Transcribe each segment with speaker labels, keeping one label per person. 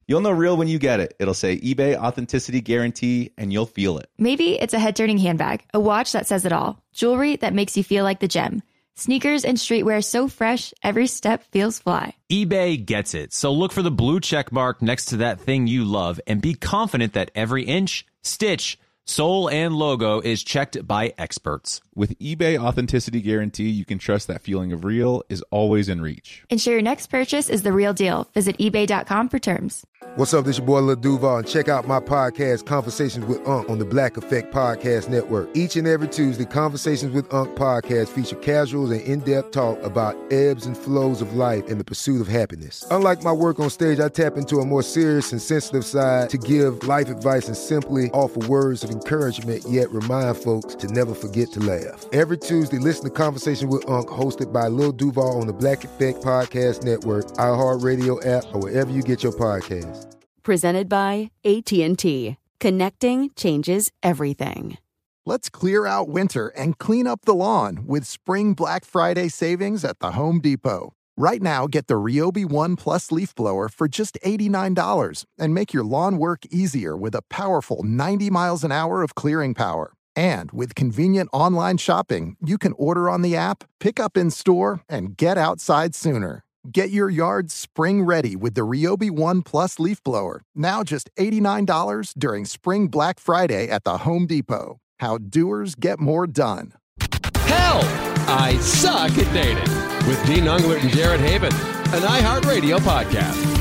Speaker 1: You'll know real when you get it. It'll say eBay Authenticity Guarantee, and you'll feel it.
Speaker 2: Maybe it's a head-turning handbag, a watch that says it all, jewelry that makes you feel like the gem, sneakers and streetwear so fresh, every step feels fly.
Speaker 3: eBay gets it. So look for the blue check mark next to that thing you love and be confident that every inch, stitch, sole, and logo is checked by experts.
Speaker 1: With eBay Authenticity Guarantee, you can trust that feeling of real is always in reach.
Speaker 2: Ensure your next purchase is the real deal. Visit eBay.com for terms.
Speaker 4: What's up, this your boy Lil Duval, and check out my podcast, Conversations with Unc, on the Black Effect Podcast Network. Each and every Tuesday, Conversations with Unc podcast feature casuals and in-depth talk about ebbs and flows of life and the pursuit of happiness. Unlike my work on stage, I tap into a more serious and sensitive side to give life advice and simply offer words of encouragement, yet remind folks to never forget to laugh. Every Tuesday, listen to Conversation with Unc, hosted by Lil Duval on the Black Effect Podcast Network, iHeartRadio app, or wherever you get your podcasts.
Speaker 5: Presented by AT&T. Connecting changes everything.
Speaker 6: Let's clear out winter and clean up the lawn with Spring Black Friday savings at the Home Depot. Right now, get the Ryobi One Plus leaf blower for just $89 and make your lawn work easier with a powerful 90 miles an hour of clearing power. And with convenient online shopping, you can order on the app, pick up in store, and get outside sooner. Get your yard spring ready with the Ryobi One Plus leaf blower. Now just $89 during Spring Black Friday at the Home Depot. How doers get more done.
Speaker 7: Help! I Suck at Dating with Dean Unglert and Jared Haben, an iHeartRadio podcast.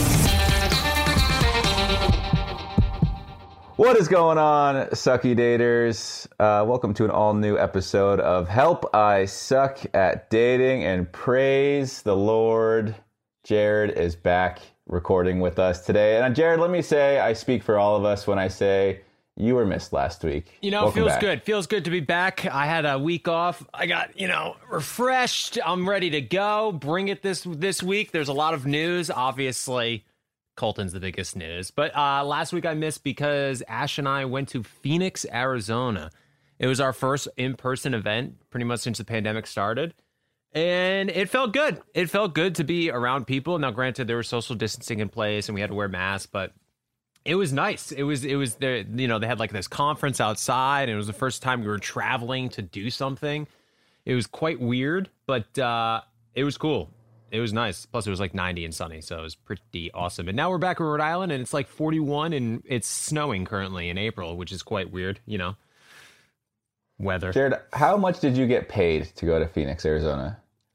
Speaker 1: What is going on, sucky daters? Welcome to an all-new episode of Help I Suck at Dating, and praise the Lord, Jared is back recording with us today. And Jared, let me say, I speak for all of us when I say you were missed last week.
Speaker 3: You know,
Speaker 1: Welcome
Speaker 3: feels
Speaker 1: back.
Speaker 3: good. Feels good to be back. I had a week off. I got, refreshed. I'm ready to go. Bring it this week. There's a lot of news, obviously. Colton's the biggest news. But last week I missed because Ash and I went to Phoenix, Arizona. It was our first in-person event pretty much since the pandemic started. And it felt good. It felt good to be around people. Now, granted, there was social distancing in place and we had to wear masks, but it was nice. It was there, they had like this conference outside, and it was the first time we were traveling to do something. It was quite weird, but it was cool. It was nice. Plus, it was like 90 and sunny, so it was pretty awesome. And now we're back in Rhode Island, and it's like 41, and it's snowing currently in April, which is quite weird, weather.
Speaker 1: Jared, how much did you get paid to go to Phoenix, Arizona?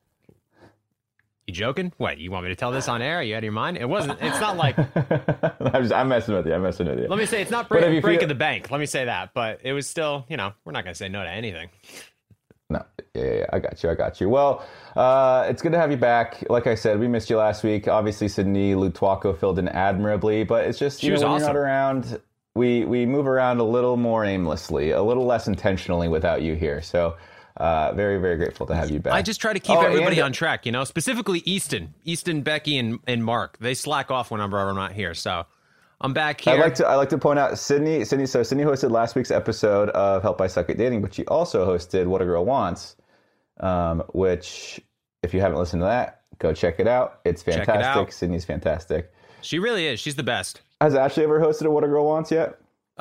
Speaker 3: You joking? What, you want me to tell this on air? Are you out of your mind? It's not like...
Speaker 1: I'm messing with you.
Speaker 3: Let me say, it's not breaking the bank. Let me say that. But it was still, we're not going to say no to anything.
Speaker 1: No, yeah, I got you. Well, it's good to have you back. Like I said, we missed you last week. Obviously, Sydney Lutuaco filled in admirably, but it's just,
Speaker 3: she was
Speaker 1: when
Speaker 3: awesome.
Speaker 1: You're not around, we move around a little more aimlessly, a little less intentionally without you here. So very, very grateful to have you back.
Speaker 3: I just try to keep everybody on track, specifically Easton, Becky, and Mark. They slack off whenever I'm not here, so... I'm back here.
Speaker 1: I like to point out Sydney hosted last week's episode of Help I Suck at Dating, but she also hosted What a Girl Wants, which, if you haven't listened to that, go check it out. It's fantastic. Sydney's fantastic.
Speaker 3: She really is. She's the best.
Speaker 1: Has Ashley ever hosted a What a Girl Wants yet?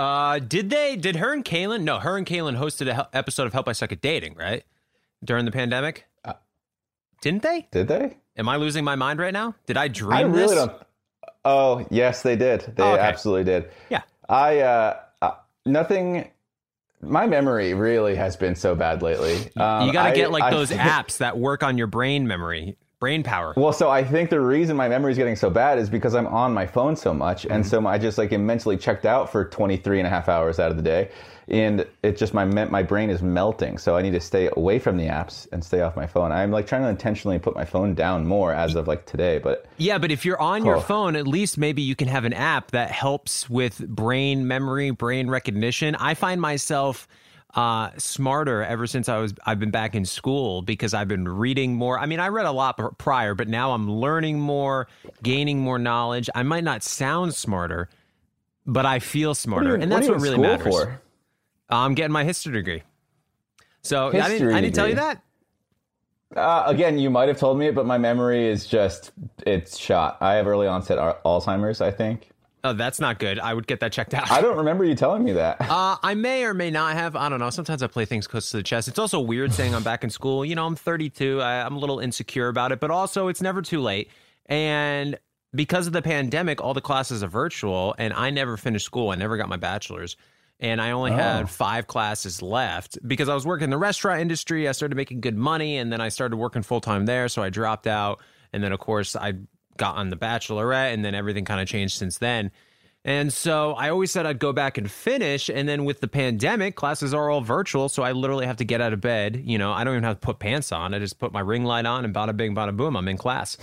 Speaker 3: Did her and Kaylin? No, her and Kaylin hosted an episode of Help I Suck at Dating, right? During the pandemic? Didn't they?
Speaker 1: Did they?
Speaker 3: Am I losing my mind right now? Did I dream this?
Speaker 1: I really don't. Oh, yes, they did. They absolutely did.
Speaker 3: Yeah.
Speaker 1: Nothing. My memory really has been so bad lately.
Speaker 3: You got to get those apps that work on your brain brain power.
Speaker 1: Well, so I think the reason my memory is getting so bad is because I'm on my phone so much. And so I just am mentally checked out for 23 and a half hours out of the day. And it just, my brain is melting. So I need to stay away from the apps and stay off my phone. I'm trying to intentionally put my phone down more as of today. But
Speaker 3: yeah, but if you're on your phone, at least maybe you can have an app that helps with brain memory, brain recognition. I find myself smarter ever since I've been back in school because I've been reading more. I mean, I read a lot prior, but now I'm learning more, gaining more knowledge. I might not sound smarter, but I feel smarter, and that's what really matters. I'm getting my history degree. So I didn't tell you that?
Speaker 1: Again, you might have told me it, but my memory is it's shot. I have early onset Alzheimer's, I think.
Speaker 3: Oh, that's not good. I would get that checked out.
Speaker 1: I don't remember you telling me that.
Speaker 3: I may or may not have. I don't know. Sometimes I play things close to the chest. It's also weird saying I'm back in school. You know, I'm 32. I'm a little insecure about it, but also it's never too late. And because of the pandemic, all the classes are virtual, and I never finished school. I never got my bachelor's. And I only had 5 classes left because I was working in the restaurant industry. I started making good money, and then I started working full-time there, so I dropped out. And then, of course, I got on The Bachelorette, and then everything kind of changed since then. And so I always said I'd go back and finish, and then with the pandemic, classes are all virtual, so I literally have to get out of bed. You know, I don't even have to put pants on. I just put my ring light on, and bada bing, bada boom, I'm in class.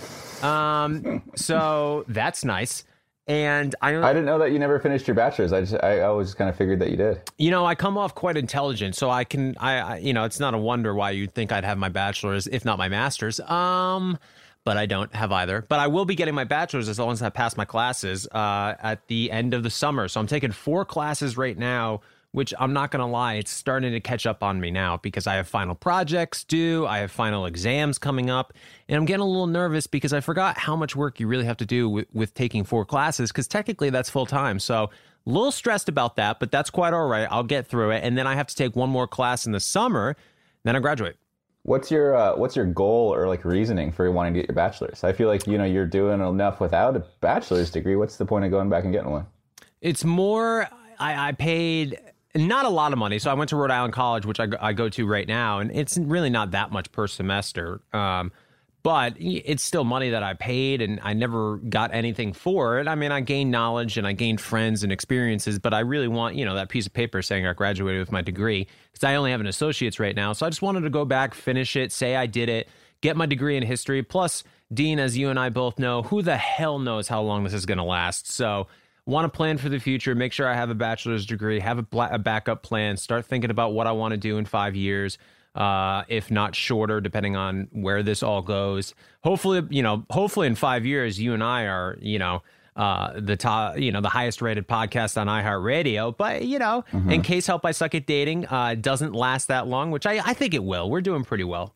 Speaker 3: So that's nice. And I
Speaker 1: didn't know that you never finished your bachelor's. I always kind of figured that you did.
Speaker 3: You know, I come off quite intelligent, so I you know, it's not a wonder why you'd think I'd have my bachelor's, if not my master's. But I don't have either. But I will be getting my bachelor's as long as I pass my classes at the end of the summer. So I'm taking 4 classes right now, which I'm not going to lie, it's starting to catch up on me now because I have final projects due, I have final exams coming up, and I'm getting a little nervous because I forgot how much work you really have to do with taking 4 classes, because technically that's full time. So a little stressed about that, but that's quite all right. I'll get through it, and then I have to take 1 more class in the summer, then I graduate.
Speaker 1: What's your goal or like reasoning for wanting to get your bachelor's? I feel like, you know, you're doing enough without a bachelor's degree. What's the point of going back and getting one?
Speaker 3: It's more, I paid not a lot of money. So I went to Rhode Island College, which I go to right now, and it's really not that much per semester. But it's still money that I paid, and I never got anything for it. I mean, I gained knowledge and I gained friends and experiences, but I really want, you know, that piece of paper saying I graduated with my degree, because I only have an associate's right now. So I just wanted to go back, finish it, say I did it, get my degree in history. Plus, Dean, as you and I both know, who the hell knows how long this is going to last? So want to plan for the future, make sure I have a bachelor's degree, have a backup plan, start thinking about what I want to do in 5 years, if not shorter, depending on where this all goes. Hopefully in 5 years, you and I are, the top, the highest rated podcast on iHeartRadio. But, in case Help I Suck at Dating doesn't last that long, which I think it will. We're doing pretty well.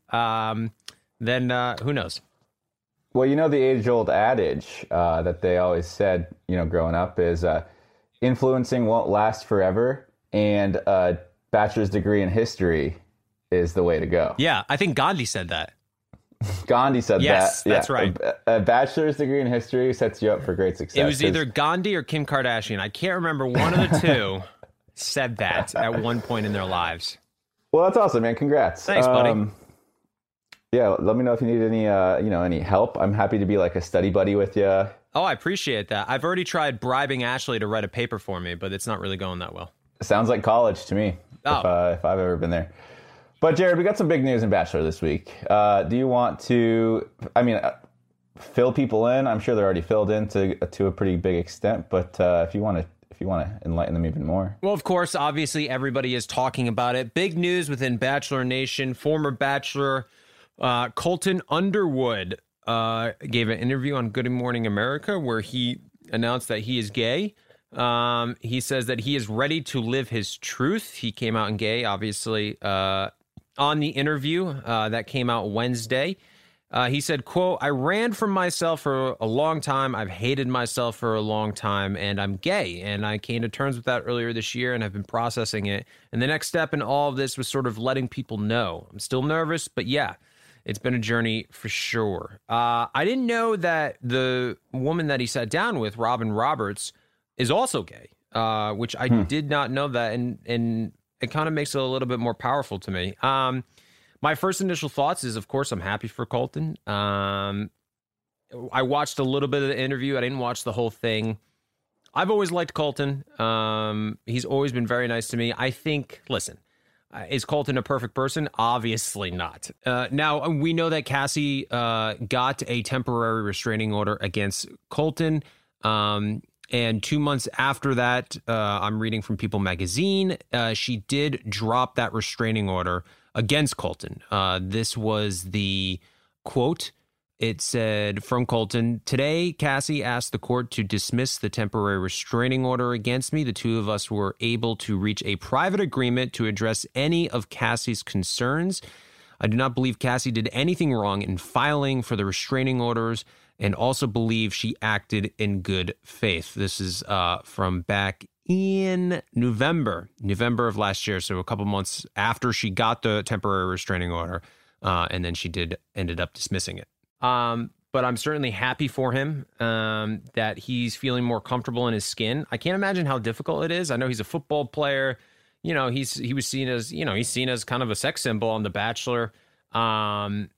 Speaker 3: Then who knows?
Speaker 1: Well, the age-old adage that they always said, growing up is influencing won't last forever, and a bachelor's degree in history is the way to go.
Speaker 3: Yeah, I think Gandhi said that.
Speaker 1: Gandhi said
Speaker 3: yes,
Speaker 1: that.
Speaker 3: That's right.
Speaker 1: A bachelor's degree in history sets you up for great success.
Speaker 3: It was either Gandhi or Kim Kardashian. I can't remember. One of the two said that at one point in their lives.
Speaker 1: Well, that's awesome, man. Congrats.
Speaker 3: Thanks, buddy.
Speaker 1: Yeah, let me know if you need any, any help. I'm happy to be like a study buddy with you.
Speaker 3: Oh, I appreciate that. I've already tried bribing Ashley to write a paper for me, but it's not really going that well.
Speaker 1: Sounds like college to me, if I've ever been there. But Jared, we got some big news in Bachelor this week. Do you want to, fill people in? I'm sure they're already filled in to a pretty big extent, but if you want to enlighten them even more.
Speaker 3: Well, of course, obviously everybody is talking about it. Big news within Bachelor Nation. Former Bachelor Colton Underwood gave an interview on Good Morning America where he announced that he is gay. He says that he is ready to live his truth. He came out in gay, obviously, on the interview that came out Wednesday. He said, quote, "I ran from myself for a long time. I've hated myself for a long time, and I'm gay. And I came to terms with that earlier this year, and I've been processing it. And the next step in all of this was sort of letting people know. I'm still nervous, but yeah, it's been a journey for sure." I didn't know that the woman that he sat down with, Robin Roberts, is also gay, which I did not know that. And it kind of makes it a little bit more powerful to me. My first initial thoughts is, of course, I'm happy for Colton. I watched a little bit of the interview. I didn't watch the whole thing. I've always liked Colton. He's always been very nice to me. I think, listen, is Colton a perfect person? Obviously not. Now, we know that Cassie got a temporary restraining order against Colton. And 2 months after that, I'm reading from People magazine, she did drop that restraining order against Colton. This was the quote. It said from Colton, "Today, Cassie asked the court to dismiss the temporary restraining order against me. The two of us were able to reach a private agreement to address any of Cassie's concerns. I do not believe Cassie did anything wrong in filing for the restraining orders and also believe she acted in good faith. This is from back in November of last year, so a couple months after she got the temporary restraining order, and then she ended up dismissing it. But I'm certainly happy for him that he's feeling more comfortable in his skin. I can't imagine how difficult it is. I know he's a football player. You know, he was seen as, he's seen as kind of a sex symbol on The Bachelor. I'm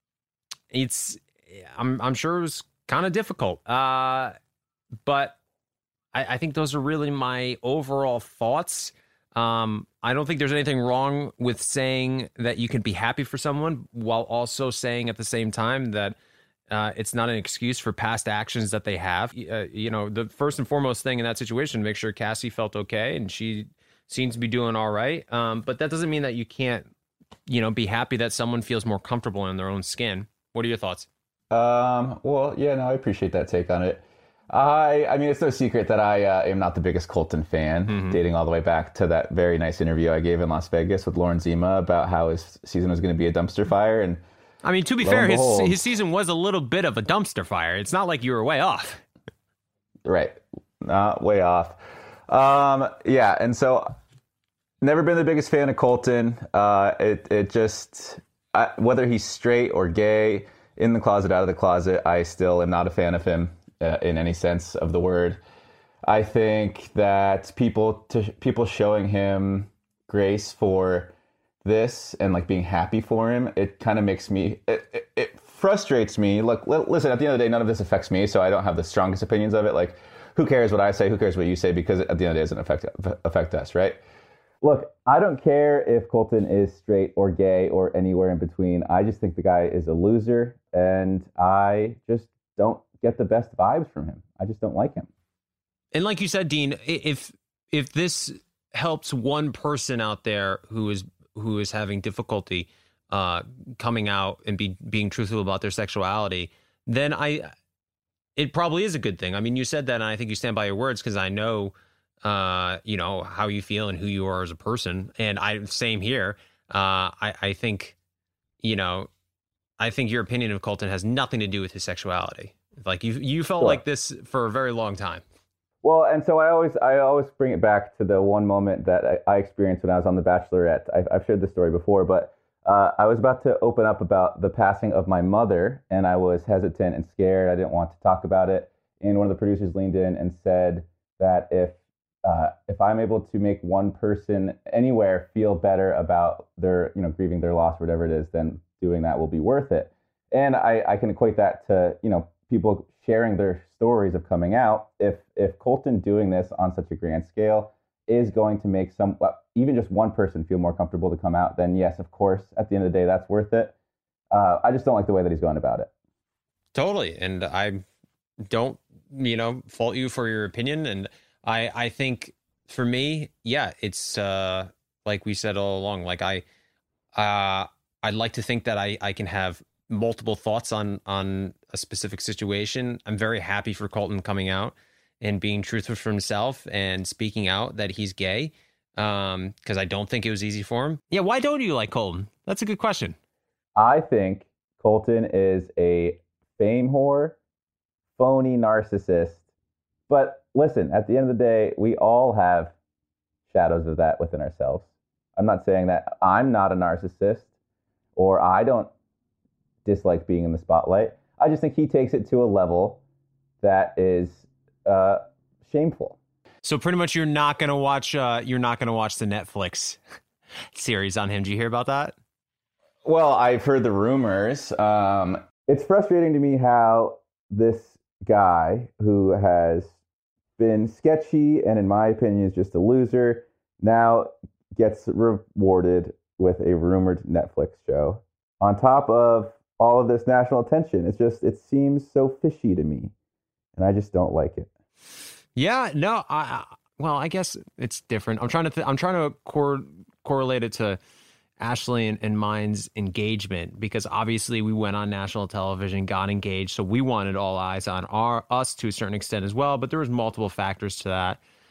Speaker 3: sure it was kind of difficult. But I think those are really my overall thoughts. I don't think there's anything wrong with saying that you can be happy for someone while also saying at the same time that it's not an excuse for past actions that they have. The first and foremost thing in that situation, make sure Cassie felt okay, and she seems to be doing all right. But that doesn't mean that you can't, be happy that someone feels more comfortable in their own skin. What are your thoughts?
Speaker 1: Well, yeah, no, I appreciate that take on it. I mean, it's no secret that I am not the biggest Colton fan, dating all the way back to that very nice interview I gave in Las Vegas with Lauren Zima about how his season was going to be a dumpster fire. And
Speaker 3: I mean, to be fair, his season was a little bit of a dumpster fire. It's not like you were way off.
Speaker 1: Right. Not way off. Yeah. And so never been the biggest fan of Colton. It just, whether he's straight or gay, in the closet, out of the closet, I still am not a fan of him in any sense of the word. I think that people showing him grace for this and like being happy for him, it kind of makes me, it frustrates me. Look, listen, at the end of the day, none of this affects me, so I don't have the strongest opinions of it. Like, who cares what I say? Who cares what you say? Because at the end of the day, it doesn't affect us, right? Look, I don't care if Colton is straight or gay or anywhere in between. I just think the guy is a loser, and I just don't get the best vibes from him. I just don't like him.
Speaker 3: And like you said, Dean, if this helps one person out there who is having difficulty coming out and being truthful about their sexuality, then it probably is a good thing. I mean, you said that, and I think you stand by your words, because I know how you feel and who you are as a person. And same here. I think your opinion of Colton has nothing to do with his sexuality. Like you felt like this for a very long time.
Speaker 1: Well, and so I always bring it back to the one moment that I experienced when I was on The Bachelorette. I've shared this story before, but I was about to open up about the passing of my mother, and I was hesitant and scared. I didn't want to talk about it. And one of the producers leaned in and said that if I'm able to make one person anywhere feel better about their, grieving their loss, whatever it is, then doing that will be worth it. And I can equate that to, people sharing their stories of coming out. If Colton doing this on such a grand scale is going to make even just one person feel more comfortable to come out, then yes, of course, at the end of the day, that's worth it. I just don't like the way that he's going about it.
Speaker 3: Totally. And I don't, fault you for your opinion. And I think for me, yeah, it's like we said all along, like I'd like to think that I can have multiple thoughts on a specific situation. I'm very happy for Colton coming out and being truthful for himself and speaking out that he's gay, because I don't think it was easy for him. Yeah, why don't you like Colton? That's a good question.
Speaker 1: I think Colton is a fame whore, phony narcissist. But listen, at the end of the day, we all have shadows of that within ourselves. I'm not saying that I'm not a narcissist or I don't dislike being in the spotlight. I just think he takes it to a level that is shameful.
Speaker 3: So pretty much you're not going to watch the Netflix series on him. Did you hear about that?
Speaker 1: Well, I've heard the rumors. It's frustrating to me how this guy who has been sketchy and in my opinion is just a loser now gets rewarded with a rumored Netflix show on top of all of this national attention. It seems so fishy to me, and I just don't like it.
Speaker 3: Yeah, no, I guess it's different. I'm trying to correlate it to Ashley and mine's engagement, because obviously we went on national television, got engaged, so we wanted all eyes on us to a certain extent as well. But there was multiple factors to that.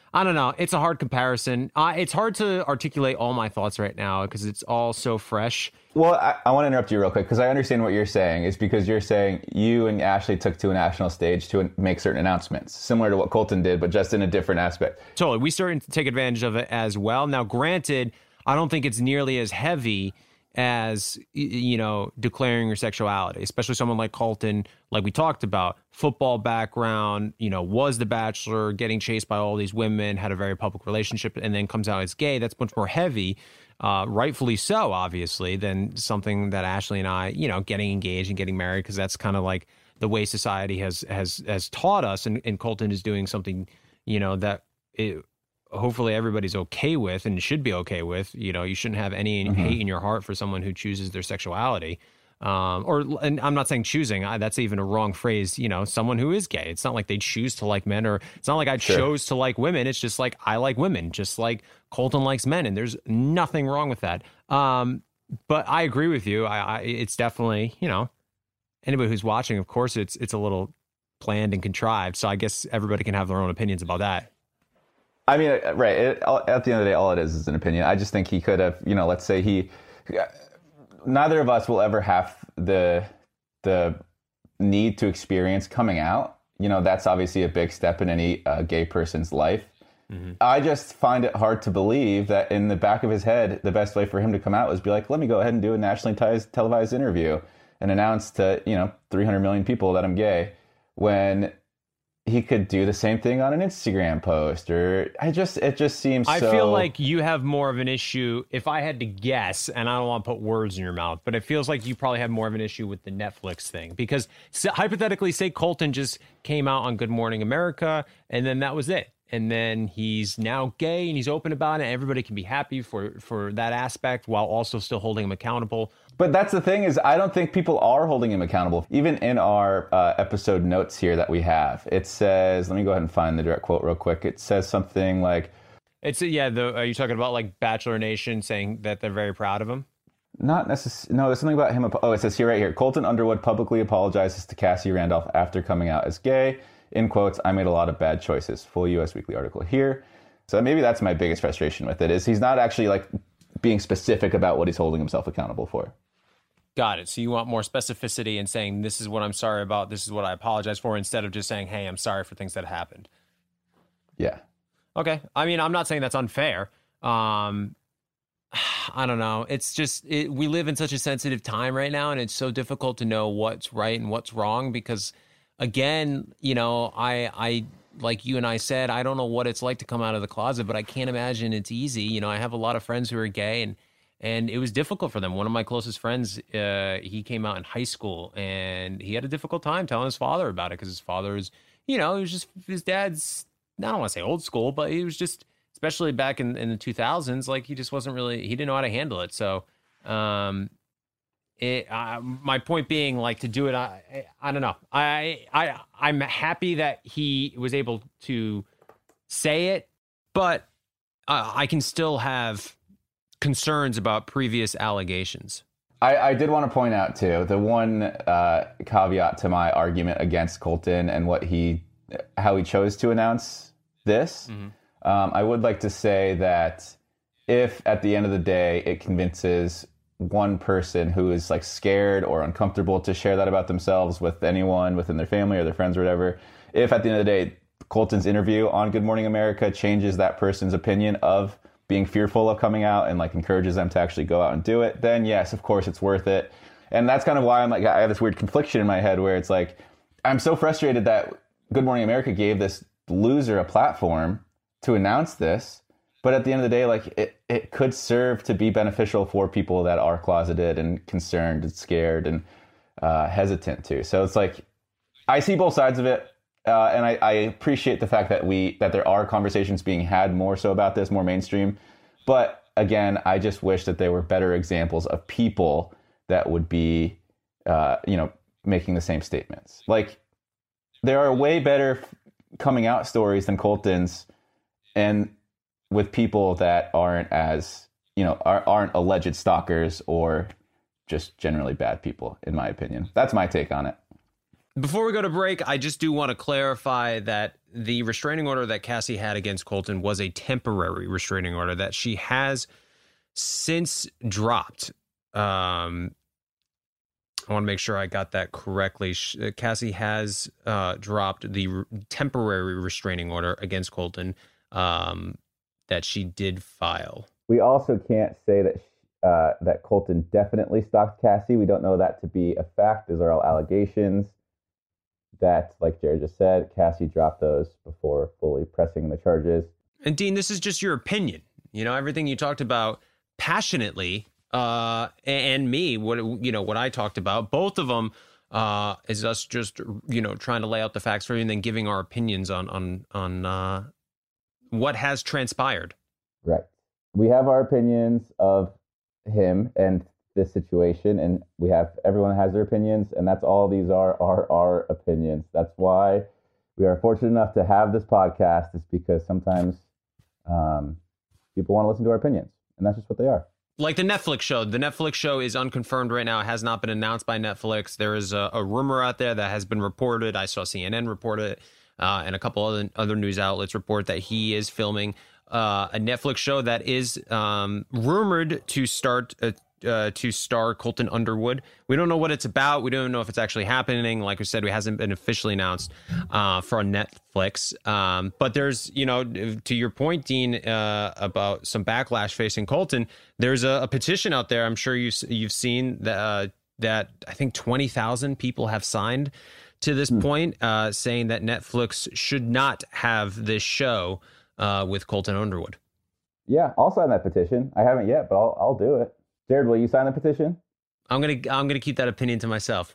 Speaker 3: I don't know. It's a hard comparison. It's hard to articulate all my thoughts right now because it's all so fresh.
Speaker 1: Well, I want to interrupt you real quick because I understand what you're saying. It's because you're saying you and Ashley took to a national stage to make certain announcements, similar to what Colton did, but just in a different aspect.
Speaker 3: Totally. We started to take advantage of it as well. Now, granted, I don't think it's nearly as heavy as, declaring your sexuality, especially someone like Colton, like we talked about, football background, was the Bachelor, getting chased by all these women, had a very public relationship, and then comes out as gay. That's much more heavy, rightfully so, obviously, than something that Ashley and I, getting engaged and getting married, because that's kind of like the way society has taught us, and Colton is doing something, that hopefully everybody's okay with and should be okay with. You shouldn't have any hate in your heart for someone who chooses their sexuality. And I'm not saying choosing, that's even a wrong phrase, someone who is gay. It's not like they choose to like men, or it's not like I chose to like women. It's just like, I like women, just like Colton likes men, and there's nothing wrong with that. But I agree with you. It's definitely, anybody who's watching, of course, it's a little planned and contrived. So I guess everybody can have their own opinions about that.
Speaker 1: I mean, right. At the end of the day, all it is an opinion. I just think he could have, let's say neither of us will ever have the need to experience coming out. That's obviously a big step in any gay person's life. Mm-hmm. I just find it hard to believe that in the back of his head, the best way for him to come out was be like, let me go ahead and do a nationally televised interview and announce to, 300 million people that I'm gay, when he could do the same thing on an Instagram post, or it just seems
Speaker 3: I feel like you have more of an issue, if I had to guess, and I don't want to put words in your mouth, but it feels like you probably have more of an issue with the Netflix thing, because hypothetically, say Colton just came out on Good Morning America and then that was it. And then he's now gay and he's open about it. And everybody can be happy for that aspect while also still holding him accountable.
Speaker 1: But that's the thing, is I don't think people are holding him accountable. Even in our episode notes here that we have, it says, let me go ahead and find the direct quote real quick. It says something like,
Speaker 3: are you talking about like Bachelor Nation saying that they're very proud of him?
Speaker 1: Not necessarily. No, there's something about him. Oh, it says here, right here. Colton Underwood publicly apologizes to Cassie Randolph after coming out as gay. In quotes, I made a lot of bad choices. Full US Weekly article here. So maybe that's my biggest frustration with it, is he's not actually like being specific about what he's holding himself accountable for.
Speaker 3: Got it. So you want more specificity in saying, this is what I'm sorry about, this is what I apologize for, instead of just saying, hey, I'm sorry for things that happened.
Speaker 1: Yeah.
Speaker 3: Okay. I mean, I'm not saying that's unfair. I don't know. It's just, we live in such a sensitive time right now, and it's so difficult to know what's right and what's wrong, because again, I like you and I said, I don't know what it's like to come out of the closet, but I can't imagine it's easy. I have a lot of friends who are gay, and it was difficult for them. One of my closest friends, he came out in high school, and he had a difficult time telling his father about it, because his father is, he was just, his dad's, I don't want to say old school, but he was just, especially back in the 2000s, like he just wasn't really, he didn't know how to handle it. So, my point being, like, to do it, I don't know. I'm happy that he was able to say it, but I can still have concerns about previous allegations.
Speaker 1: I did want to point out too, the one caveat to my argument against Colton and how he chose to announce this. Mm-hmm. I would like to say that if at the end of the day it convinces one person who is like scared or uncomfortable to share that about themselves with anyone within their family or their friends or whatever, if at the end of the day Colton's interview on Good Morning America changes that person's opinion of being fearful of coming out and like encourages them to actually go out and do it, then yes, of course it's worth it. And that's kind of why I'm like, I have this weird confliction in my head where it's like, I'm so frustrated that Good Morning America gave this loser a platform to announce this, but at the end of the day, like it could serve to be beneficial for people that are closeted and concerned and scared and hesitant too. So it's like, I see both sides of it. And I appreciate the fact that there are conversations being had more so about this, more mainstream. But again, I just wish that there were better examples of people that would be, making the same statements. Like, there are way better coming out stories than Colton's, and with people that aren't as, aren't alleged stalkers or just generally bad people, in my opinion. That's my take on it.
Speaker 3: Before we go to break, I just do want to clarify that the restraining order that Cassie had against Colton was a temporary restraining order that she has since dropped. I want to make sure I got that correctly. Cassie has dropped the temporary restraining order against Colton that she did file.
Speaker 1: We also can't say that that Colton definitely stalked Cassie. We don't know that to be a fact. Those are all allegations that, like Jared just said, Cassie dropped those before fully pressing the charges.
Speaker 3: And Dean, this is just your opinion. You know, everything you talked about passionately, and me, what I talked about, both of them is us just, trying to lay out the facts for you and then giving our opinions on what has transpired.
Speaker 1: Right. We have our opinions of him and this situation, and everyone has their opinions, and that's all these are our opinions. That's why we are fortunate enough to have this podcast, is because sometimes people want to listen to our opinions, and that's just what they are.
Speaker 3: Like the Netflix show. The Netflix show is unconfirmed right now. It has not been announced by Netflix. There is a rumor out there that has been reported. I saw CNN report it, and a couple other news outlets report that he is filming a Netflix show that is rumored to star Colton Underwood. We don't know what it's about. We don't know if it's actually happening. Like I said, it hasn't been officially announced for Netflix. But there's, to your point, Dean, about some backlash facing Colton. There's a petition out there. I'm sure you've seen that I think 20,000 people have signed to this point, saying that Netflix should not have this show with Colton Underwood.
Speaker 1: Yeah, I'll sign that petition. I haven't yet, but I'll do it. Jared, will you sign the petition?
Speaker 3: I'm gonna keep that opinion to myself.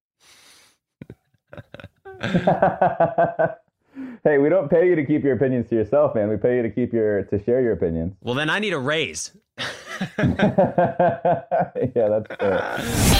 Speaker 1: Hey, we don't pay you to keep your opinions to yourself, man. We pay you to share your opinions.
Speaker 3: Well, then I need a raise.
Speaker 1: Yeah, that's fair.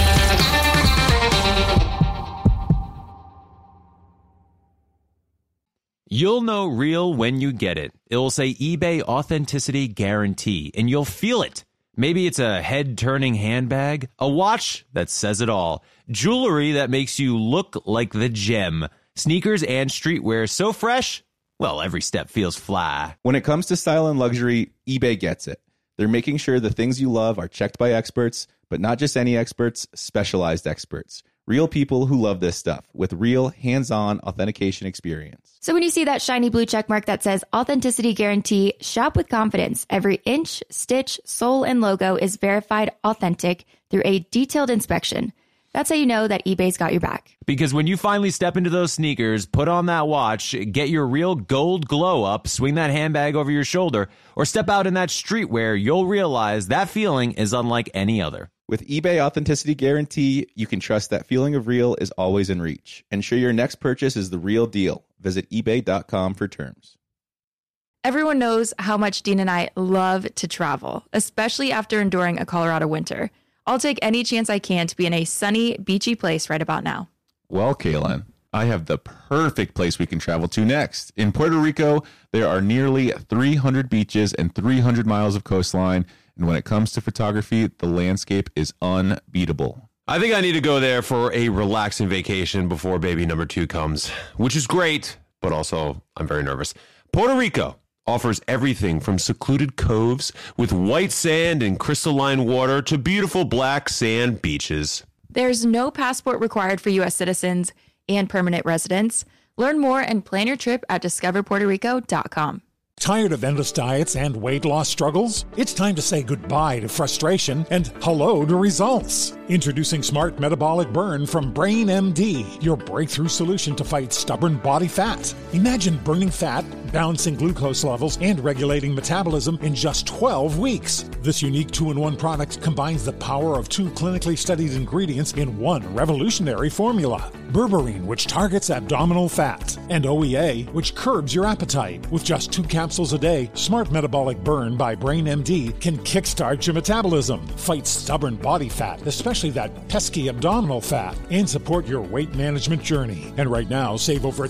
Speaker 8: You'll know real when you get it. It'll say eBay Authenticity Guarantee, and you'll feel it. Maybe it's a head-turning handbag, a watch that says it all, jewelry that makes you look like the gem, sneakers and streetwear so fresh, well, every step feels fly.
Speaker 9: When it comes to style and luxury, eBay gets it. They're making sure the things you love are checked by experts, but not just any experts, specialized experts. Real people who love this stuff with real hands-on authentication experience.
Speaker 2: So when you see that shiny blue check mark that says Authenticity Guarantee, shop with confidence. Every inch, stitch, sole, and logo is verified authentic through a detailed inspection. That's how you know that eBay's got your back.
Speaker 8: Because when you finally step into those sneakers, put on that watch, get your real gold glow up, swing that handbag over your shoulder, or step out in that streetwear, you'll realize that feeling is unlike any other.
Speaker 9: With eBay Authenticity Guarantee, you can trust that feeling of real is always in reach. Ensure your next purchase is the real deal. Visit ebay.com for terms.
Speaker 2: Everyone knows how much Dean and I love to travel, especially after enduring a Colorado winter. I'll take any chance I can to be in a sunny, beachy place right about now.
Speaker 9: Well, Kaylin, I have the perfect place we can travel to next. In Puerto Rico, there are nearly 300 beaches and 300 miles of coastline. And when it comes to photography, the landscape is unbeatable.
Speaker 7: I think I need to go there for a relaxing vacation before baby number 2 comes, which is great, but also I'm very nervous. Puerto Rico offers everything from secluded coves with white sand and crystalline water to beautiful black sand beaches.
Speaker 2: There's no passport required for U.S. citizens and permanent residents. Learn more and plan your trip at discoverpuertorico.com.
Speaker 10: Tired of endless diets and weight loss struggles? It's time to say goodbye to frustration and hello to results. Introducing Smart Metabolic Burn from Brain MD, your breakthrough solution to fight stubborn body fat. Imagine burning fat, balancing glucose levels, and regulating metabolism in just 12 weeks. This unique 2-in-1 product combines the power of 2 clinically studied ingredients in one revolutionary formula. Berberine, which targets abdominal fat, and OEA, which curbs your appetite. With just 2 capsules a day, Smart Metabolic Burn by Brain MD can kickstart your metabolism, fight stubborn body fat, especially that pesky abdominal fat, and support your weight management journey. And right now, save over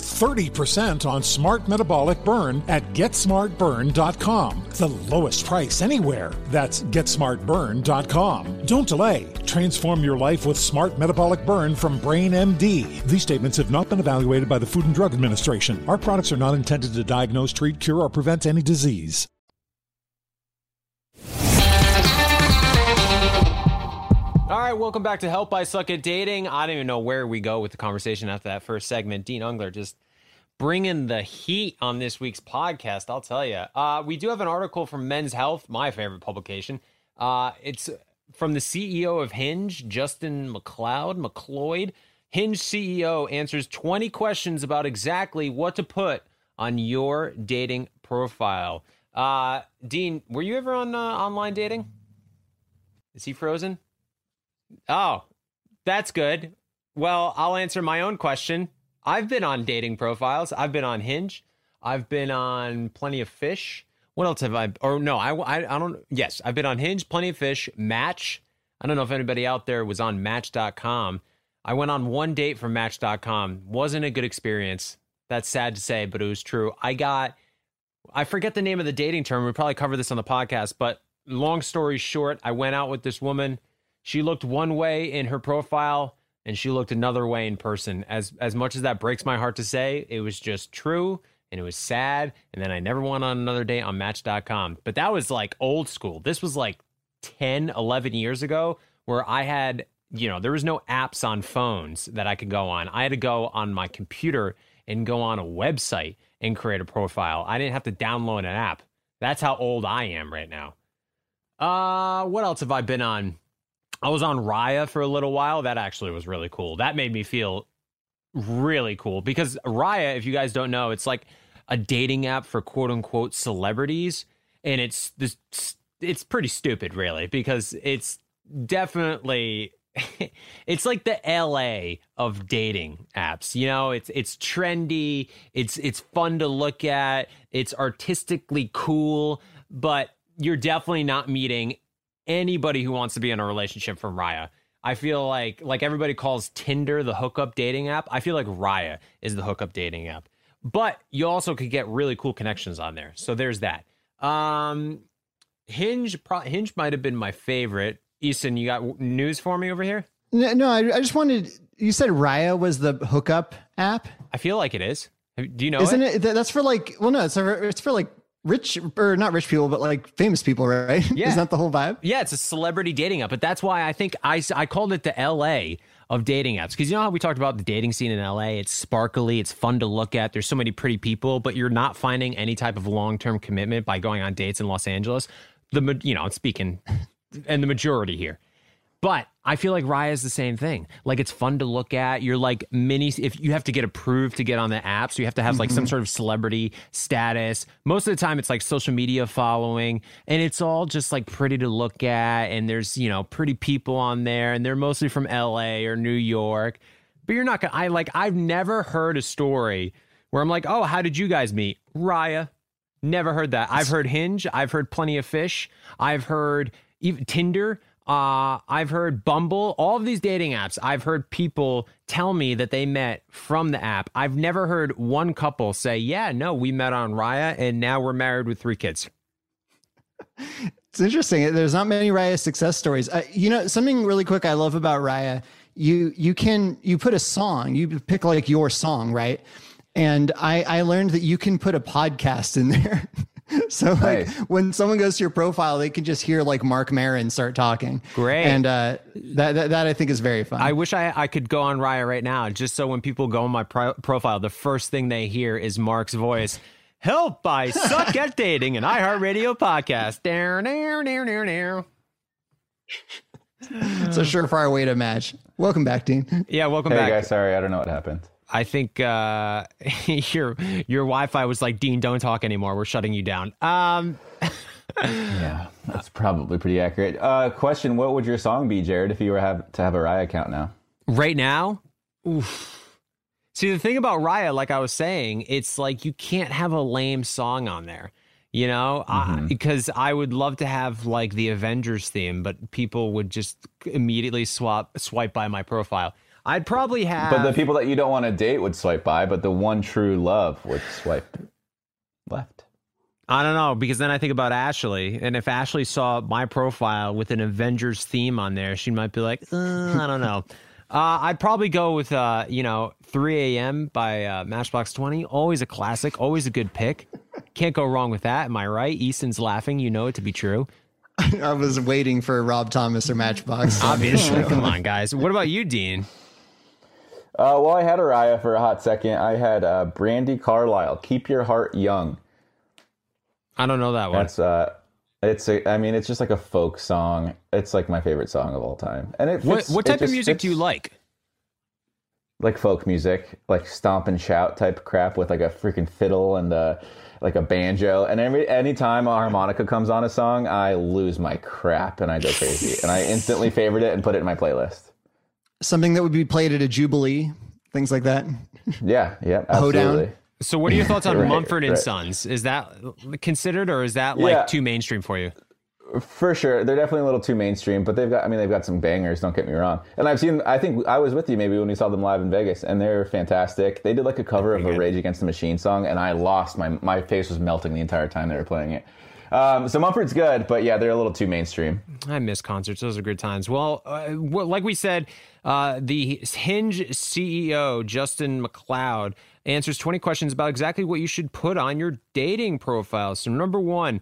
Speaker 10: 30% on Smart Metabolic Burn at GetSmartBurn.com. The lowest price anywhere. That's GetSmartBurn.com. Don't delay. Transform your life with Smart Metabolic Burn from Brain MD. These statements have not been evaluated by the Food and Drug Administration. Our products are not intended to diagnose, treat, cure, or prevent any disease.
Speaker 3: All right, welcome back to Help I Suck at Dating. I don't even know where we go with the conversation after that first segment. Dean Ungler just bringing the heat on this week's podcast, I'll tell you. We do have an article from Men's Health, my favorite publication. It's from the CEO of Hinge, Justin McLeod. Hinge CEO answers 20 questions about exactly what to put on your dating profile. Dean, were you ever on online dating? Is he frozen? Oh, that's good. Well, I'll answer my own question. I've been on dating profiles. I've been on Hinge. I've been on Plenty of Fish. What else have I? Or no, I don't. Yes, I've been on Hinge, Plenty of Fish, Match. I don't know if anybody out there was on Match.com. I went on one date from Match.com. Wasn't a good experience. That's sad to say, but it was true. I forget the name of the dating term. We probably cover this on the podcast, but long story short, I went out with this woman. She looked one way in her profile, and she looked another way in person. As much as that breaks my heart to say, it was just true, and it was sad, and then I never went on another date on Match.com. But that was like old school. This was like 10, 11 years ago, where I had, there was no apps on phones that I could go on. I had to go on my computer and go on a website and create a profile. I didn't have to download an app. That's how old I am right now. What else have I been on? I was on Raya for a little while. That actually was really cool. That made me feel really cool because Raya, if you guys don't know, it's like a dating app for quote unquote celebrities. And it's pretty stupid, really, because it's definitely, it's like the LA of dating apps. It's trendy. It's fun to look at. It's artistically cool, but you're definitely not meeting anybody who wants to be in a relationship from Raya. I feel like everybody calls Tinder the hookup dating app. I feel like Raya is the hookup dating app. But you also could get really cool connections on there. So there's that. Hinge might have been my favorite. Easton, you got news for me over here?
Speaker 11: No, I just wanted, you said Raya was the hookup app?
Speaker 3: I feel like it is. Do you know
Speaker 11: Isn't it? That's for like, well, no, it's for like rich, or not rich people, but like famous people, right?
Speaker 3: Yeah.
Speaker 11: Isn't that the whole vibe?
Speaker 3: Yeah, it's a celebrity dating app, but that's why I think I called it the LA of dating apps. Because you know how we talked about the dating scene in LA? It's sparkly, it's fun to look at. There's so many pretty people, but you're not finding any type of long-term commitment by going on dates in Los Angeles. I'm speaking and the majority here. But I feel like Raya is the same thing. Like, it's fun to look at. You're like if you have to get approved to get on the app, so you have to have like some sort of celebrity status. Most of the time it's like social media following, and it's all just like pretty to look at. And there's, pretty people on there, and they're mostly from LA or New York. But you're not gonna, I've never heard a story where I'm like, oh, how did you guys meet? Raya. Never heard that. I've heard Hinge. I've heard Plenty of Fish. I've heard even Tinder. I've heard Bumble, all of these dating apps. I've heard people tell me that they met from the app. I've never heard one couple say, yeah, no, we met on Raya and now we're married with 3 kids.
Speaker 11: It's interesting. There's not many Raya success stories. Something really quick I love about Raya, you put a song, you pick like your song, right? And I learned that you can put a podcast in there. So nice. When someone goes to your profile, they can just hear like Mark Maron start talking.
Speaker 3: Great.
Speaker 11: And that I think is very fun.
Speaker 3: I wish I could go on Raya right now, just so when people go on my profile, the first thing they hear is Mark's voice. Help, I suck at dating, an iHeartRadio podcast.
Speaker 11: It's a surefire way to match. Welcome back, Dean.
Speaker 3: Yeah, welcome back.
Speaker 1: Hey guys, sorry, I don't know what happened.
Speaker 3: I think your Wi-Fi was like, Dean, don't talk anymore. We're shutting you down.
Speaker 1: Yeah, that's probably pretty accurate. Question, what would your song be, Jared, if you were to have a Raya account now?
Speaker 3: Right now? Oof. See, the thing about Raya, like I was saying, it's like you can't have a lame song on there, because I would love to have like the Avengers theme, but people would just immediately swipe by my profile. I'd probably have...
Speaker 1: But the people that you don't want to date would swipe by, but the one true love would swipe left.
Speaker 3: I don't know, because then I think about Ashley, and if Ashley saw my profile with an Avengers theme on there, she might be like, I don't know. I'd probably go with 3 a.m. by Matchbox 20. Always a classic, always a good pick. Can't go wrong with that. Am I right? Easton's laughing. You know it to be true.
Speaker 11: I was waiting for Rob Thomas or Matchbox.
Speaker 3: Obviously. Come on, guys. What about you, Dean?
Speaker 1: Well, I had Araya for a hot second. I had Brandy Carlisle, Keep Your Heart Young.
Speaker 3: I don't know that one.
Speaker 1: That's it's just like a folk song. It's like my favorite song of all time. And
Speaker 3: what type of music do you like?
Speaker 1: Like folk music, like stomp and shout type crap with like a freaking fiddle and like a banjo. And anytime a harmonica comes on a song, I lose my crap and I go crazy. And I instantly favorite it and put it in my playlist.
Speaker 11: Something that would be played at a Jubilee, things like that.
Speaker 1: Yeah, absolutely.
Speaker 11: Hoedown.
Speaker 3: So what are your thoughts on
Speaker 1: Right,
Speaker 3: Mumford and
Speaker 1: right.
Speaker 3: Sons? Is that considered, or is that like too mainstream for you?
Speaker 1: For sure. They're definitely a little too mainstream, but they've got some bangers, don't get me wrong. And I think I was with you maybe when we saw them live in Vegas, and they're fantastic. They did like a cover of a Rage Against the Machine song, and I lost my face was melting the entire time they were playing it. So Mumford's good, but yeah, they're a little too mainstream.
Speaker 3: I miss concerts. Those are good times. Well, like we said, the Hinge CEO, Justin McLeod, answers 20 questions about exactly what you should put on your dating profile. So number one,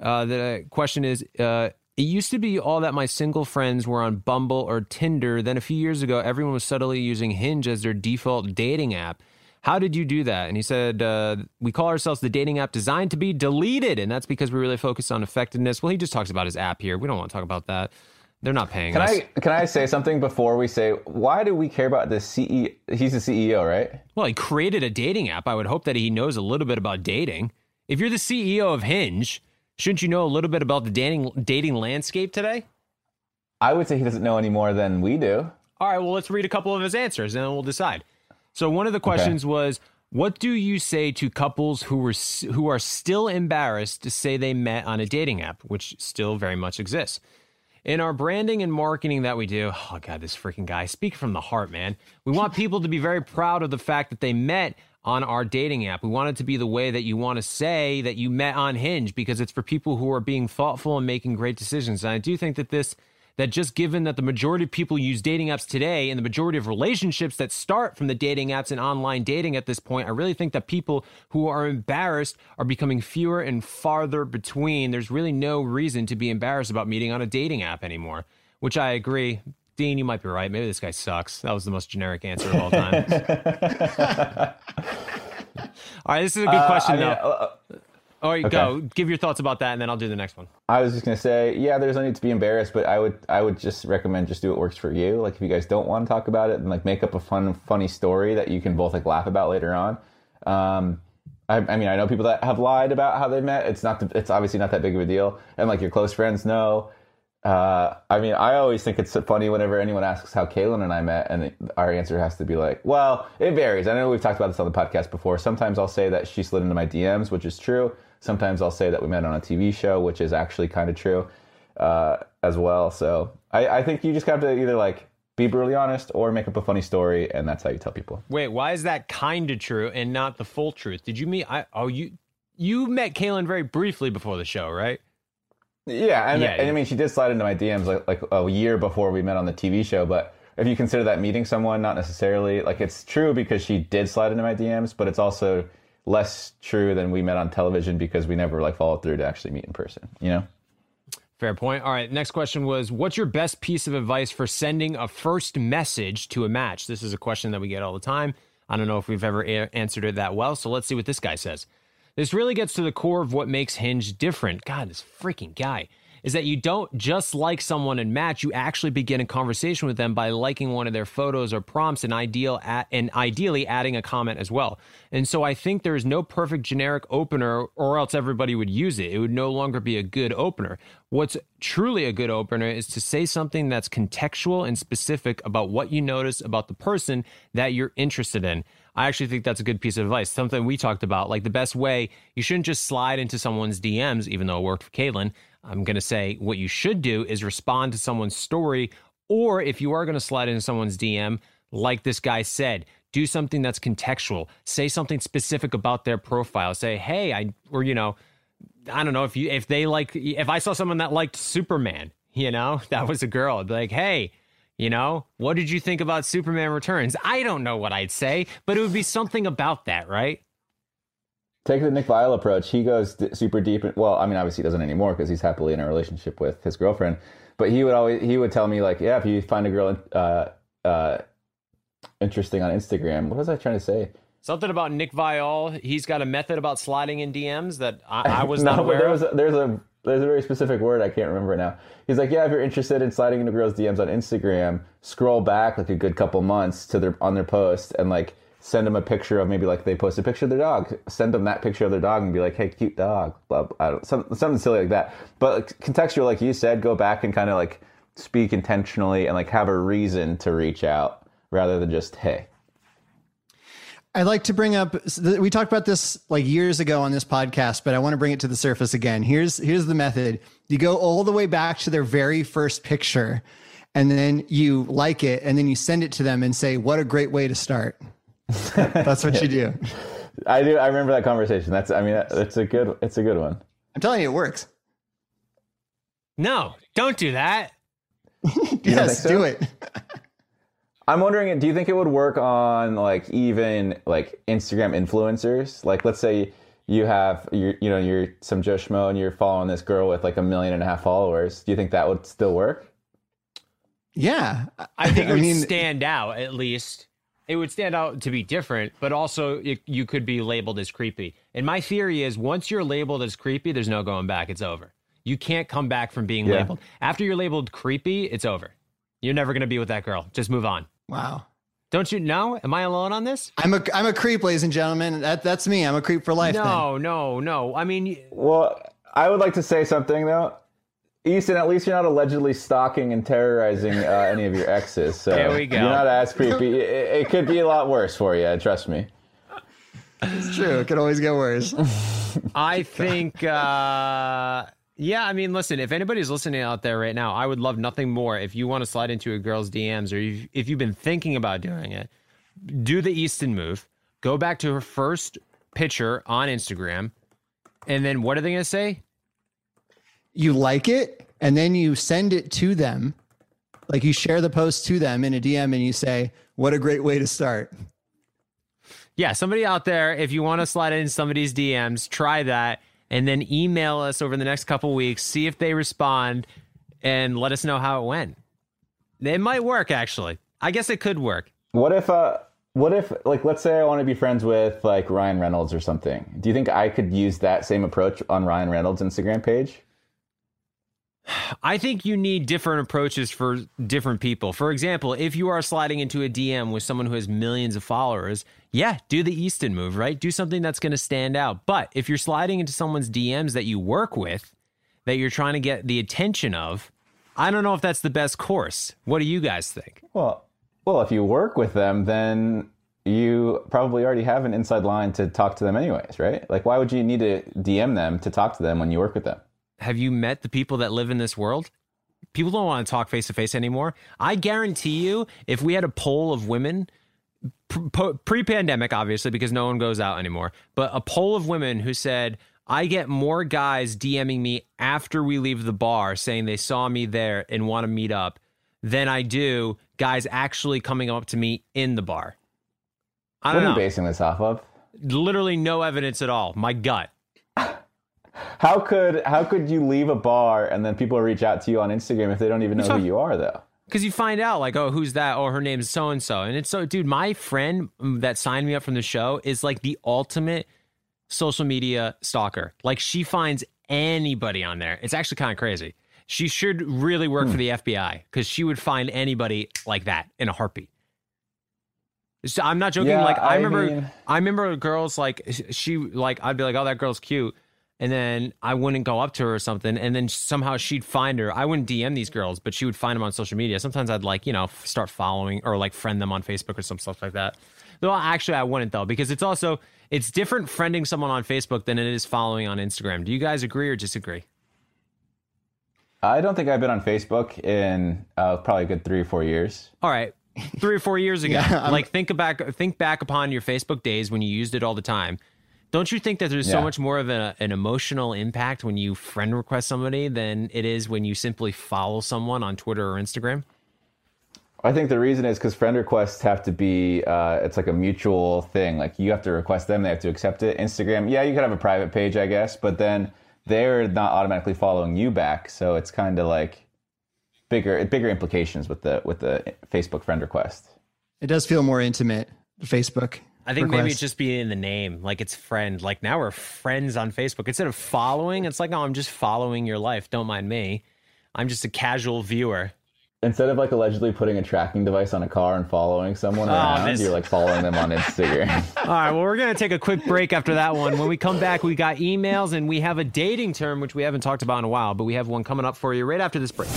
Speaker 3: the question is, it used to be all that my single friends were on Bumble or Tinder. Then a few years ago, everyone was subtly using Hinge as their default dating app. How did you do that? And he said, we call ourselves the dating app designed to be deleted. And that's because we really focus on effectiveness. Well, he just talks about his app here. We don't want to talk about that. They're not paying us.
Speaker 1: Can I say something before we say, why do we care about the CEO? He's the CEO, right?
Speaker 3: Well, he created a dating app. I would hope that he knows a little bit about dating. If you're the CEO of Hinge, shouldn't you know a little bit about the dating landscape today?
Speaker 1: I would say he doesn't know any more than we do.
Speaker 3: All right, well, let's read a couple of his answers and then we'll decide. So one of the questions was, what do you say to couples who are still embarrassed to say they met on a dating app, which still very much exists? In our branding and marketing that we do, oh God, this freaking guy, speak from the heart, man. We want people to be very proud of the fact that they met on our dating app. We want it to be the way that you want to say that you met on Hinge, because it's for people who are being thoughtful and making great decisions. And I do think that just given that the majority of people use dating apps today and the majority of relationships that start from the dating apps and online dating at this point, I really think that people who are embarrassed are becoming fewer and farther between. There's really no reason to be embarrassed about meeting on a dating app anymore, which I agree. Dean, you might be right. Maybe this guy sucks. That was the most generic answer of all time. All right, this is a good question, though. All right, go. Give your thoughts about that, and then I'll do the next one.
Speaker 1: I was just going to say, yeah, there's no need to be embarrassed, but I would just recommend just do what works for you. Like, if you guys don't want to talk about it, then like make up a funny story that you can both like laugh about later on. I mean, I know people that have lied about how they met. It's obviously not that big of a deal, and like your close friends know. I mean, I always think it's funny whenever anyone asks how Kaylin and I met, and our answer has to be like, well, it varies. I know we've talked about this on the podcast before. Sometimes I'll say that she slid into my DMs, which is true. Sometimes I'll say that we met on a TV show, which is actually kind of true as well. So I think you just have to either like be brutally honest or make up a funny story, and that's how you tell people.
Speaker 3: Wait, why is that kind of true and not the full truth? Did you meet? You met Kaylin very briefly before the show, right?
Speaker 1: Yeah, and I mean, she did slide into my DMs like a year before we met on the TV show. But if you consider that meeting someone, not necessarily. Like, it's true because she did slide into my DMs, but it's also less true than we met on television because we never like followed through to actually meet in person, you know?
Speaker 3: Fair point. All right, next question was, what's your best piece of advice for sending a first message to a match? This is a question that we get all the time. I don't know if we've ever answered it that well, so let's see what this guy says. This really gets to the core of what makes Hinge different. God, this freaking guy. Is that you don't just like someone and match, you actually begin a conversation with them by liking one of their photos or prompts and ideally adding a comment as well. And so I think there is no perfect generic opener, or else everybody would use it. It would no longer be a good opener. What's truly a good opener is to say something that's contextual and specific about what you notice about the person that you're interested in. I actually think that's a good piece of advice. Something we talked about, like the best way, you shouldn't just slide into someone's DMs, even though it worked for Kaylin. I'm going to say what you should do is respond to someone's story, or if you are going to slide into someone's DM, like this guy said, do something that's contextual. Say something specific about their profile. Say, hey, I don't know, if I saw someone that liked Superman, that was a girl, I'd be like, hey, You know, what did you think about Superman Returns? I don't know what I'd say, but it would be something about that, right?
Speaker 1: Take the Nick Viall approach. He goes super deep. Well, I mean, obviously he doesn't anymore because he's happily in a relationship with his girlfriend. But he would tell me like, yeah, if you find a girl interesting on Instagram, what was I trying to say?
Speaker 3: Something about Nick Viall. He's got a method about sliding in DMs that I was not aware of.
Speaker 1: There's a very specific word. I can't remember it now. He's like, yeah, if you're interested in sliding into girls' DMs on Instagram, scroll back like a good couple months to on their post and like send them a picture of maybe like they post a picture of their dog. Send them that picture of their dog and be like, hey, cute dog. Blah, blah, something silly like that. But like, contextual, like you said, go back and kind of like speak intentionally and like have a reason to reach out rather than just, hey.
Speaker 11: I'd like to bring up, we talked about this like years ago on this podcast, but I want to bring it to the surface again. Here's the method. You go all the way back to their very first picture and then you like it and then you send it to them and say, what a great way to start. That's what you do.
Speaker 1: I do. I remember that conversation. It's a good one.
Speaker 11: I'm telling you, it works.
Speaker 3: No, don't do that.
Speaker 11: Yes, do it.
Speaker 1: I'm wondering, do you think it would work on like even like Instagram influencers? Like, let's say you're some Joe Schmo and you're following this girl with like 1.5 million followers. Do you think that would still work?
Speaker 11: Yeah,
Speaker 3: I think it would stand out. At least it would stand out to be different, but also you could be labeled as creepy. And my theory is, once you're labeled as creepy, there's no going back. It's over. You can't come back from being labeled. After you're labeled creepy, it's over. You're never going to be with that girl. Just move on.
Speaker 11: Wow.
Speaker 3: Don't you know? Am I alone on this?
Speaker 11: I'm a creep, ladies and gentlemen. That's me. I'm a creep for life.
Speaker 3: No. I mean,
Speaker 1: well, I would like to say something though. Easton, at least you're not allegedly stalking and terrorizing any of your exes. So
Speaker 3: there we go.
Speaker 1: You're not as creepy. It could be a lot worse for you. Trust me.
Speaker 11: It's true. It could always get worse.
Speaker 3: I think. Yeah, I mean, listen, if anybody's listening out there right now, I would love nothing more if you want to slide into a girl's DMs or if you've been thinking about doing it, do the Easton move, go back to her first picture on Instagram, and then what are they going to say?
Speaker 11: You like it, and then you send it to them. Like you share the post to them in a DM and you say, what a great way to start.
Speaker 3: Yeah, somebody out there, if you want to slide in somebody's DMs, try that. And then email us over the next couple weeks, see if they respond, and let us know how it went. It might work, actually. I guess it could work.
Speaker 1: What if, like, let's say I want to be friends with, like, Ryan Reynolds or something. Do you think I could use that same approach on Ryan Reynolds' Instagram page?
Speaker 3: I think you need different approaches for different people. For example, if you are sliding into a DM with someone who has millions of followers, yeah, do the Easton move, right? Do something that's going to stand out. But if you're sliding into someone's DMs that you work with, that you're trying to get the attention of, I don't know if that's the best course. What do you guys think?
Speaker 1: Well, if you work with them, then you probably already have an inside line to talk to them anyways, right? Like, why would you need to DM them to talk to them when you work with them?
Speaker 3: Have you met the people that live in this world? People don't want to talk face to face anymore. I guarantee you, if we had a poll of women, pre-pandemic, obviously, because no one goes out anymore, but a poll of women who said, I get more guys DMing me after we leave the bar saying they saw me there and want to meet up than I do guys actually coming up to me in the bar. I don't know.
Speaker 1: What are you basing this off of?
Speaker 3: Literally no evidence at all. My gut.
Speaker 1: How could you leave a bar and then people reach out to you on Instagram if they don't even know who you are, though?
Speaker 3: Because you find out, like, oh, who's that? Oh, her name's so-and-so. And it's so, dude, my friend that signed me up from the show is like the ultimate social media stalker. Like, she finds anybody on there. It's actually kind of crazy. She should really work for the FBI because she would find anybody like that in a heartbeat. So I'm not joking.
Speaker 1: Yeah,
Speaker 3: like, I remember girls like I'd be like, oh, that girl's cute. And then I wouldn't go up to her or something. And then somehow she'd find her. I wouldn't DM these girls, but she would find them on social media. Sometimes I'd like, start following or like friend them on Facebook or some stuff like that. Though actually I wouldn't though, because it's different friending someone on Facebook than it is following on Instagram. Do you guys agree or disagree?
Speaker 1: I don't think I've been on Facebook in probably a good 3 or 4 years.
Speaker 3: All right. 3 or 4 years ago.
Speaker 11: Yeah,
Speaker 3: like think back upon your Facebook days when you used it all the time. Don't you think that there's so much more of an emotional impact when you friend request somebody than it is when you simply follow someone on Twitter or Instagram?
Speaker 1: I think the reason is because friend requests have to be, it's like a mutual thing. Like you have to request them, they have to accept it. Instagram, yeah, you could have a private page, I guess, but then they're not automatically following you back. So it's kind of like bigger implications with the Facebook friend request.
Speaker 11: It does feel more intimate, Facebook.
Speaker 3: I think
Speaker 11: request.
Speaker 3: maybe it's just be in the name, like it's friend. Like now we're friends on Facebook. Instead of following, it's like, oh, I'm just following your life. Don't mind me. I'm just a casual viewer.
Speaker 1: Instead of like allegedly putting a tracking device on a car and following someone around, you're like following them on Instagram.
Speaker 3: All right, well, we're going to take a quick break after that one. When we come back, we got emails and we have a dating term, which we haven't talked about in a while, but we have one coming up for you right after this break.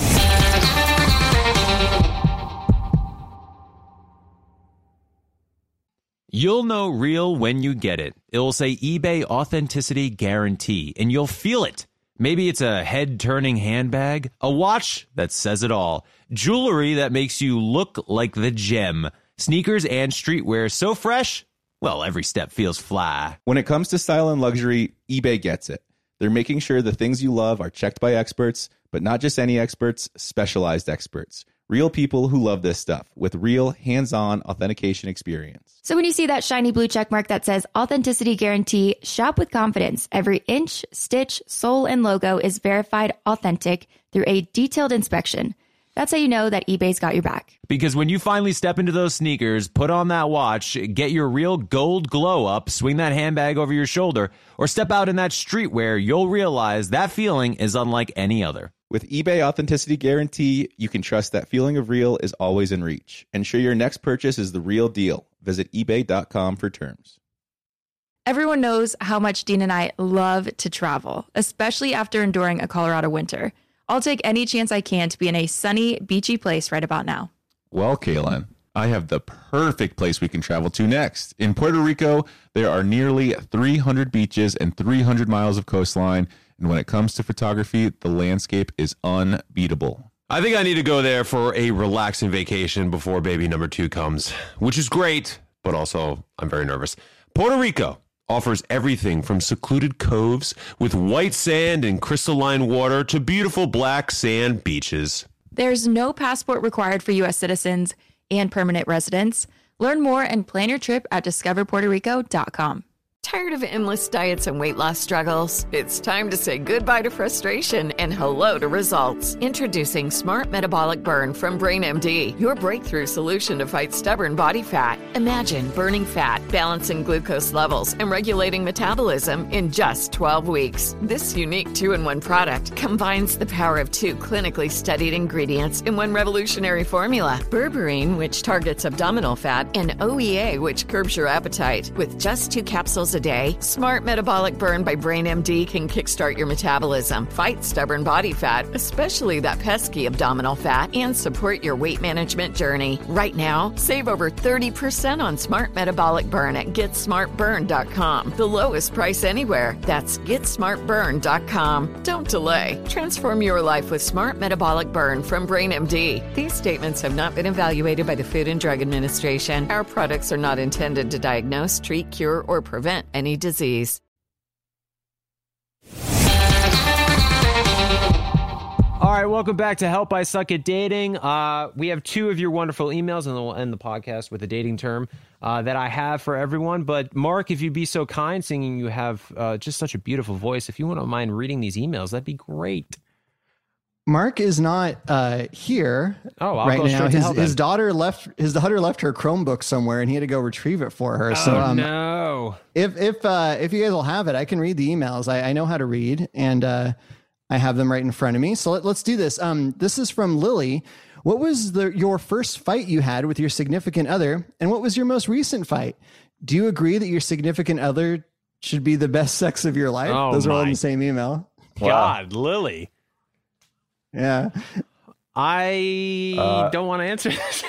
Speaker 8: You'll know real when you get it. It'll say eBay Authenticity Guarantee, and you'll feel it. Maybe it's a head-turning handbag, a watch that says it all, jewelry that makes you look like the gem, sneakers and streetwear so fresh, well, every step feels fly.
Speaker 9: When it comes to style and luxury, eBay gets it. They're making sure the things you love are checked by experts, but not just any experts, specialized experts. Real people who love this stuff with real hands-on authentication experience.
Speaker 2: So when you see that shiny blue check mark that says Authenticity Guarantee, shop with confidence. Every inch, stitch, sole, and logo is verified authentic through a detailed inspection. That's how you know that eBay's got your back.
Speaker 8: Because when you finally step into those sneakers, put on that watch, get your real gold glow up, swing that handbag over your shoulder, or step out in that streetwear, you'll realize that feeling is unlike any other.
Speaker 9: With eBay Authenticity Guarantee, you can trust that feeling of real is always in reach. Ensure your next purchase is the real deal. Visit ebay.com for terms.
Speaker 2: Everyone knows how much Dean and I love to travel, especially after enduring a Colorado winter. I'll take any chance I can to be in a sunny, beachy place right about now.
Speaker 9: Well, Kaylin, I have the perfect place we can travel to next. In Puerto Rico, there are nearly 300 beaches and 300 miles of coastline. And when it comes to photography, the landscape is unbeatable.
Speaker 7: I think I need to go there for a relaxing vacation before baby number 2 comes, which is great, but also I'm very nervous. Puerto Rico offers everything from secluded coves with white sand and crystalline water to beautiful black sand beaches.
Speaker 2: There's no passport required for U.S. citizens and permanent residents. Learn more and plan your trip at discoverpuertorico.com.
Speaker 12: Tired of endless diets and weight loss struggles? It's time to say goodbye to frustration and hello to results. Introducing Smart Metabolic Burn from BrainMD, your breakthrough solution to fight stubborn body fat. Imagine burning fat, balancing glucose levels, and regulating metabolism in just 12 weeks. This unique 2-in-1 product combines the power of 2 clinically studied ingredients in one revolutionary formula. Berberine, which targets abdominal fat, and OEA, which curbs your appetite. With just 2 capsules a day, Smart Metabolic Burn by BrainMD can kickstart your metabolism, fight stubborn body fat, especially that pesky abdominal fat, and support your weight management journey. Right now, save over 30% on Smart Metabolic Burn at GetSmartBurn.com. The lowest price anywhere. That's GetSmartBurn.com. Don't delay. Transform your life with Smart Metabolic Burn from BrainMD. These statements have not been evaluated by the Food and Drug Administration. Our products are not intended to diagnose, treat, cure, or prevent any disease.
Speaker 3: All right, welcome back to Help I Suck at Dating. We have 2 of your wonderful emails, and then we'll end the podcast with a dating term that I have for everyone. But Mark, if you'd be so kind, seeing you have just such a beautiful voice, if you wouldn't mind reading these emails, that'd be great.
Speaker 11: Mark is not here
Speaker 3: I'll
Speaker 11: right
Speaker 3: go
Speaker 11: now.
Speaker 3: straight to hell then.
Speaker 11: His daughter left her Chromebook somewhere, and he had to go retrieve it for her. So
Speaker 3: no.
Speaker 11: If you guys will have it, I can read the emails. I know how to read, and I have them right in front of me. So let's do this. This is from Lily. What was your first fight you had with your significant other, and what was your most recent fight? Do you agree that your significant other should be the best sex of your life?
Speaker 3: Oh,
Speaker 11: Those are all in the same email.
Speaker 3: God, wow. Lily.
Speaker 11: Yeah.
Speaker 3: I don't want to answer this.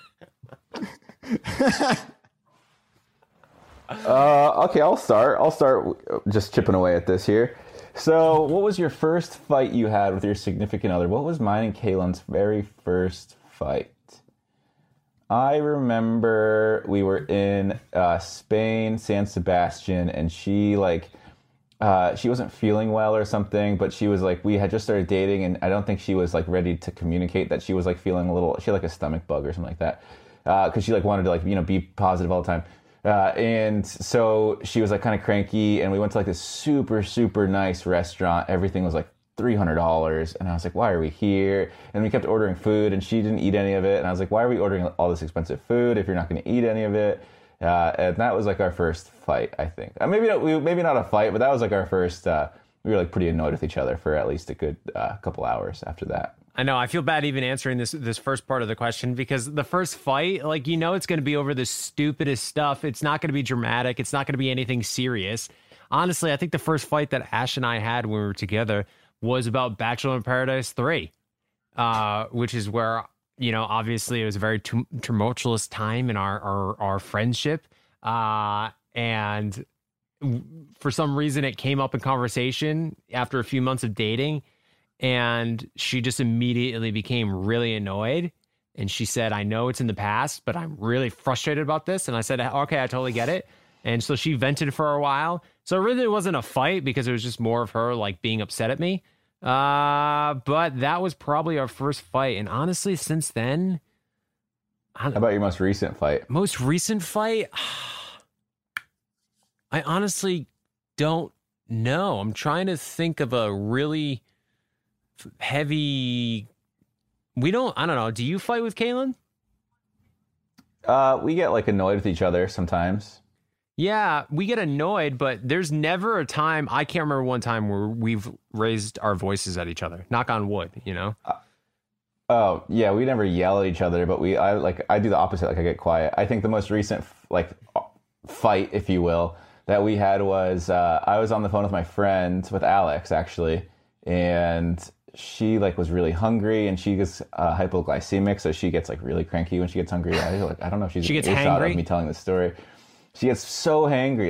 Speaker 1: Okay, I'll start just chipping away at this here. So, what was your first fight you had with your significant other? What was mine and Kaylin's very first fight? I remember we were in Spain, San Sebastian, and she she wasn't feeling well or something, but she was like, we had just started dating, and I don't think she was like ready to communicate that she was like feeling a little, she had like a stomach bug or something like that. Cause she like wanted to like, be positive all the time. And so she was like kind of cranky, and we went to like this super, super nice restaurant. Everything was like $300. And I was like, why are we here? And we kept ordering food, and she didn't eat any of it. And I was like, why are we ordering all this expensive food if you're not going to eat any of it? And that was like our first fight, I think. Maybe not a fight, but that was like our first, we were like pretty annoyed with each other for at least a good couple hours after that.
Speaker 3: I know. I feel bad even answering this first part of the question, because the first fight, like, it's going to be over the stupidest stuff. It's not going to be dramatic. It's not going to be anything serious. Honestly, I think the first fight that Ash and I had when we were together was about Bachelor in Paradise 3, which is where, obviously it was a very tumultuous time in our friendship. And for some reason it came up in conversation after a few months of dating, and she just immediately became really annoyed. And she said, I know it's in the past, but I'm really frustrated about this. And I said, okay, I totally get it. And so she vented for a while. So it really wasn't a fight, because it was just more of her like being upset at me. But that was probably our first fight. And honestly, since then,
Speaker 1: how about your most recent fight?
Speaker 3: Most recent fight? I honestly don't know. I'm trying to think of a really heavy. I don't know. Do you fight with Kaylin?
Speaker 1: We get like annoyed with each other sometimes.
Speaker 3: Yeah, we get annoyed, but there's never a time, I can't remember one time where we've raised our voices at each other. Knock on wood,
Speaker 1: Oh, yeah, we never yell at each other, but I do the opposite. Like, I get quiet. I think the most recent fight, if you will, that we had was I was on the phone with my friend, with Alex actually, and she like was really hungry, and she gets hypoglycemic, so she gets like really cranky when she gets hungry. I don't know if she gets hangry of me telling the story. She gets so hangry,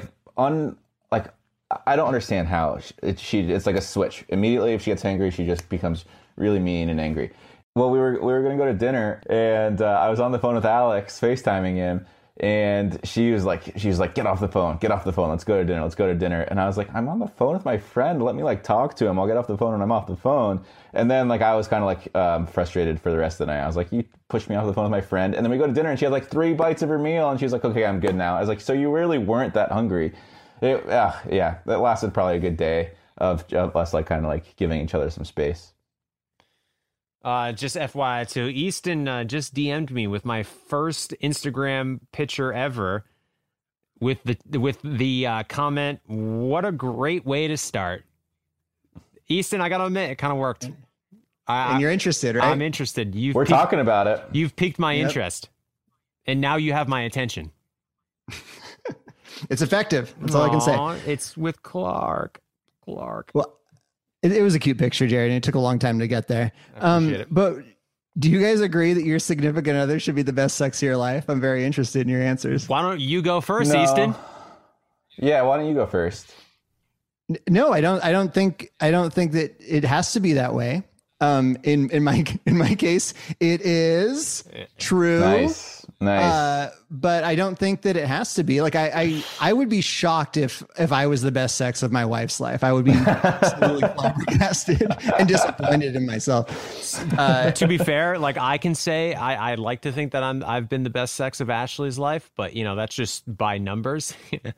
Speaker 1: I don't understand how it's like a switch. Immediately, if she gets hangry, she just becomes really mean and angry. Well, we were going to go to dinner, and I was on the phone with Alex, FaceTiming him, and she was like, get off the phone, let's go to dinner. And I was like, I'm on the phone with my friend, let me like talk to him, I'll get off the phone when I'm off the phone. And then like I was kind of like frustrated for the rest of the night. I was like, you pushed me off the phone with my friend. And then we go to dinner, and she had like 3 bites of her meal, and she was like, okay, I'm good now. I was like, so you really weren't that hungry? Yeah, that lasted probably a good day of us like kind of like giving each other some space.
Speaker 3: Just FYI too, Easton just DM'd me with my first Instagram picture ever, with the comment, "What a great way to start." Easton, I gotta admit, it kind of worked.
Speaker 11: And you're interested, right?
Speaker 3: I'm interested.
Speaker 1: We're talking about it.
Speaker 3: You've piqued my interest, and now you have my attention.
Speaker 11: It's effective. That's all I can say.
Speaker 3: It's with Clark.
Speaker 11: Well, it was a cute picture, Jared, and it took a long time to get there.
Speaker 3: I appreciate it.
Speaker 11: But do you guys agree that your significant other should be the best sex of your life? I'm very interested in your answers.
Speaker 3: Why don't you go first, Easton?
Speaker 1: Yeah, why don't you go first?
Speaker 11: No, I don't think that it has to be that way. In my case, it is true.
Speaker 1: Nice.
Speaker 11: But I don't think that it has to be. Like I would be shocked if I was the best sex of my wife's life. I would be absolutely flabbergasted and disappointed in myself.
Speaker 3: To be fair, like I can say I like to think that I've been the best sex of Ashley's life, but that's just by numbers.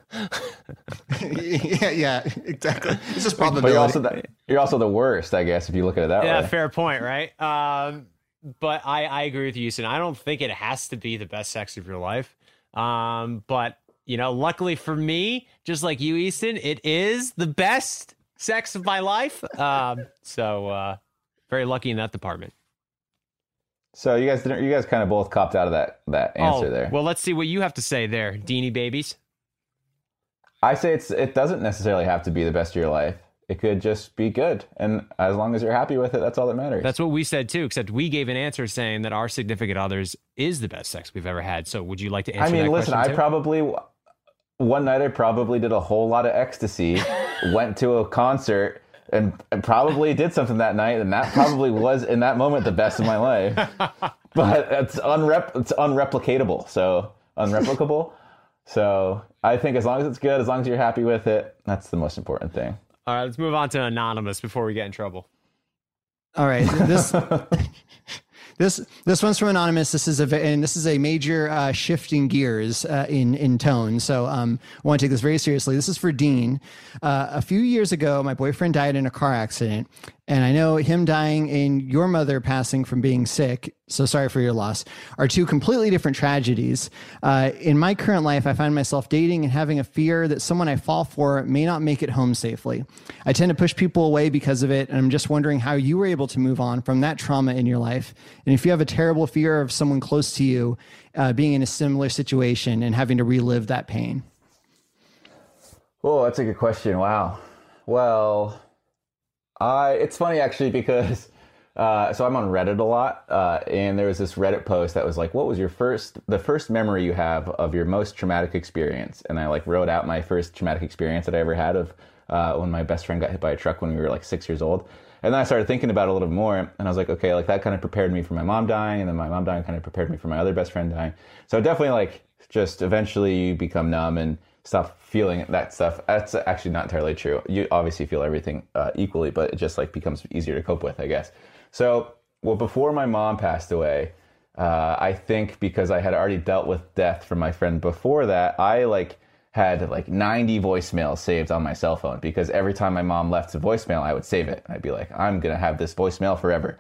Speaker 11: yeah, exactly. It's just probability.
Speaker 1: But you're also the worst, I guess, if you look at it that way.
Speaker 3: Yeah, fair point, right? But I agree with you, Easton. I don't think it has to be the best sex of your life. But, luckily for me, just like you, Easton, it is the best sex of my life. So very lucky in that department.
Speaker 1: So you guys kind of both copped out of that answer there.
Speaker 3: Well, let's see what you have to say there, Deanie Babies.
Speaker 1: I say it doesn't necessarily have to be the best of your life. It could just be good. And as long as you're happy with it, that's all that matters.
Speaker 3: That's what we said too, except we gave an answer saying that our significant others is the best sex we've ever had. So would you like to answer that question too?
Speaker 1: One night I probably did a whole lot of ecstasy, went to a concert, and probably did something that night, and that probably was, in that moment, the best of my life. But it's unreplicatable, so unreplicable. So I think as long as it's good, as long as you're happy with it, that's the most important thing.
Speaker 3: All right, let's move on to Anonymous before we get in trouble.
Speaker 11: All right. This one's from Anonymous. This is a major shifting gears in tone. So I want to take this very seriously. This is for Dean. A few years ago, my boyfriend died in a car accident. And I know him dying and your mother passing from being sick, so sorry for your loss, are two completely different tragedies. In my current life, I find myself dating and having a fear that someone I fall for may not make it home safely. I tend to push people away because of it, and I'm just wondering how you were able to move on from that trauma in your life. And if you have a terrible fear of someone close to you being in a similar situation and having to relive that pain.
Speaker 1: Oh, that's a good question. Wow. Well, it's funny actually because so I'm on Reddit a lot, and there was this Reddit post that was like, what was the first memory you have of your most traumatic experience? And I like wrote out my first traumatic experience that I ever had of when my best friend got hit by a truck when we were like 6 years old. And then I started thinking about it a little more, and I was like, okay, like that kind of prepared me for my mom dying, and then my mom dying kind of prepared me for my other best friend dying. So definitely like just eventually you become numb and stop feeling that stuff. That's actually not entirely true. You obviously feel everything equally, but it just like becomes easier to cope with, I guess. So, well, before my mom passed away, I think because I had already dealt with death from my friend before that, I like had like 90 voicemails saved on my cell phone because every time my mom left a voicemail, I would save it. I'd be like, I'm going to have this voicemail forever.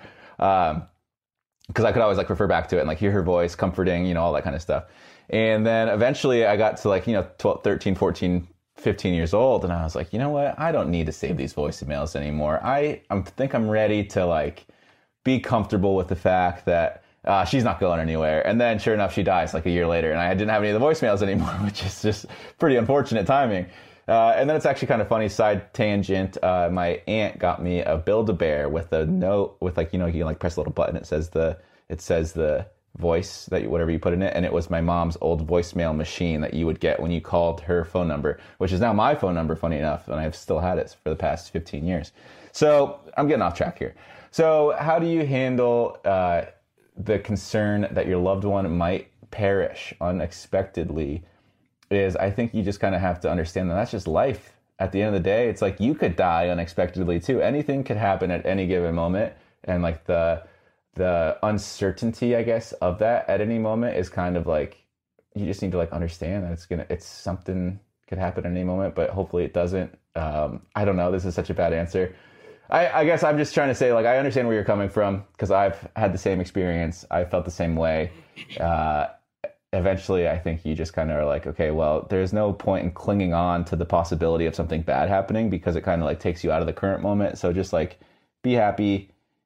Speaker 1: Because I could always like refer back to it and like hear her voice, comforting, you know, all that kind of stuff. And then eventually I got to like, 12, 13, 14, 15 years old. And I was like, you know what? I don't need to save these voicemails anymore. I think I'm ready to like be comfortable with the fact that she's not going anywhere. And then sure enough, she dies like a year later. And I didn't have any of the voicemails anymore, which is just pretty unfortunate timing. And then it's actually kind of funny, side tangent. My aunt got me a Build-A-Bear with a note with like, you can like press a little button. It says the voice that whatever you put in it, and it was my mom's old voicemail machine that you would get when you called her phone number, which is now my phone number, funny enough, and I've still had it for the past 15 years. So I'm getting off track here. So how do you handle the concern that your loved one might perish unexpectedly? Is I think you just kind of have to understand that that's just life. At the end of the day, it's like you could die unexpectedly too. Anything could happen at any given moment, and like the uncertainty, I guess, of that at any moment is kind of like, you just need to like understand that it's something could happen at any moment, but hopefully it doesn't. I don't know. This is such a bad answer. I guess I'm just trying to say, like, I understand where you're coming from because I've had the same experience. I felt the same way. Eventually, I think you just kind of are like, okay, well, there's no point in clinging on to the possibility of something bad happening because it kind of like takes you out of the current moment. So just like be happy.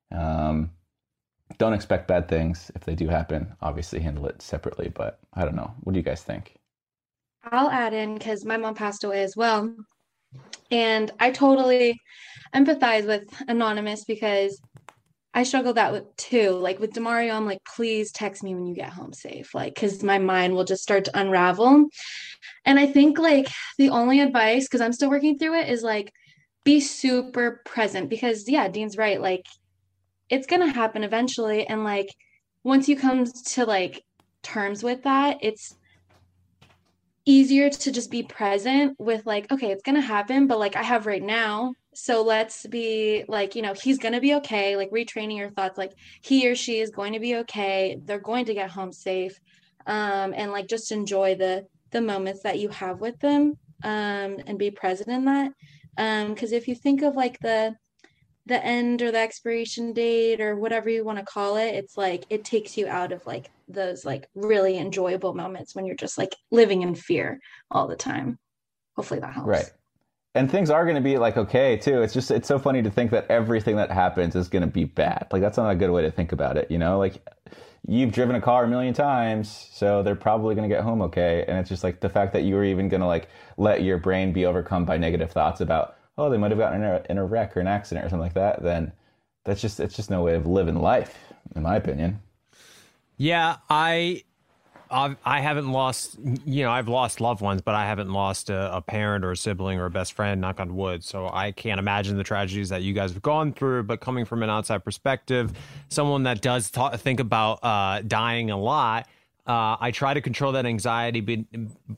Speaker 1: Don't expect bad things. If they do happen, obviously handle it separately. But I don't know. What do you guys think?
Speaker 13: I'll add in because my mom passed away as well. And I totally empathize with Anonymous because I struggled that with too. Like with Demario, I'm like, please text me when you get home safe. Like, because my mind will just start to unravel. And I think like the only advice, because I'm still working through it, is like be super present because yeah, Dean's right. Like it's going to happen eventually. And like, once you come to like terms with that, it's easier to just be present with like, okay, it's going to happen, but like I have right now. So let's be like, he's going to be okay. Like retraining your thoughts, like he or she is going to be okay. They're going to get home safe. And like, just enjoy the moments that you have with them, and be present in that. Cause if you think of like the end or the expiration date or whatever you want to call it, it's like it takes you out of like those like really enjoyable moments when you're just like living in fear all the time. Hopefully that helps.
Speaker 1: Right. And things are going to be like okay too. It's so funny to think that everything that happens is going to be bad. Like that's not a good way to think about it, like you've driven a car a million times, so they're probably going to get home okay. And it's just like the fact that you were even going to like let your brain be overcome by negative thoughts about, oh, they might have gotten in a wreck or an accident or something like that, then it's just no way of living life, in my opinion.
Speaker 3: Yeah, I haven't lost, I've lost loved ones, but I haven't lost a parent or a sibling or a best friend, knock on wood. So I can't imagine the tragedies that you guys have gone through, but coming from an outside perspective, someone that does think about dying a lot, I try to control that anxiety by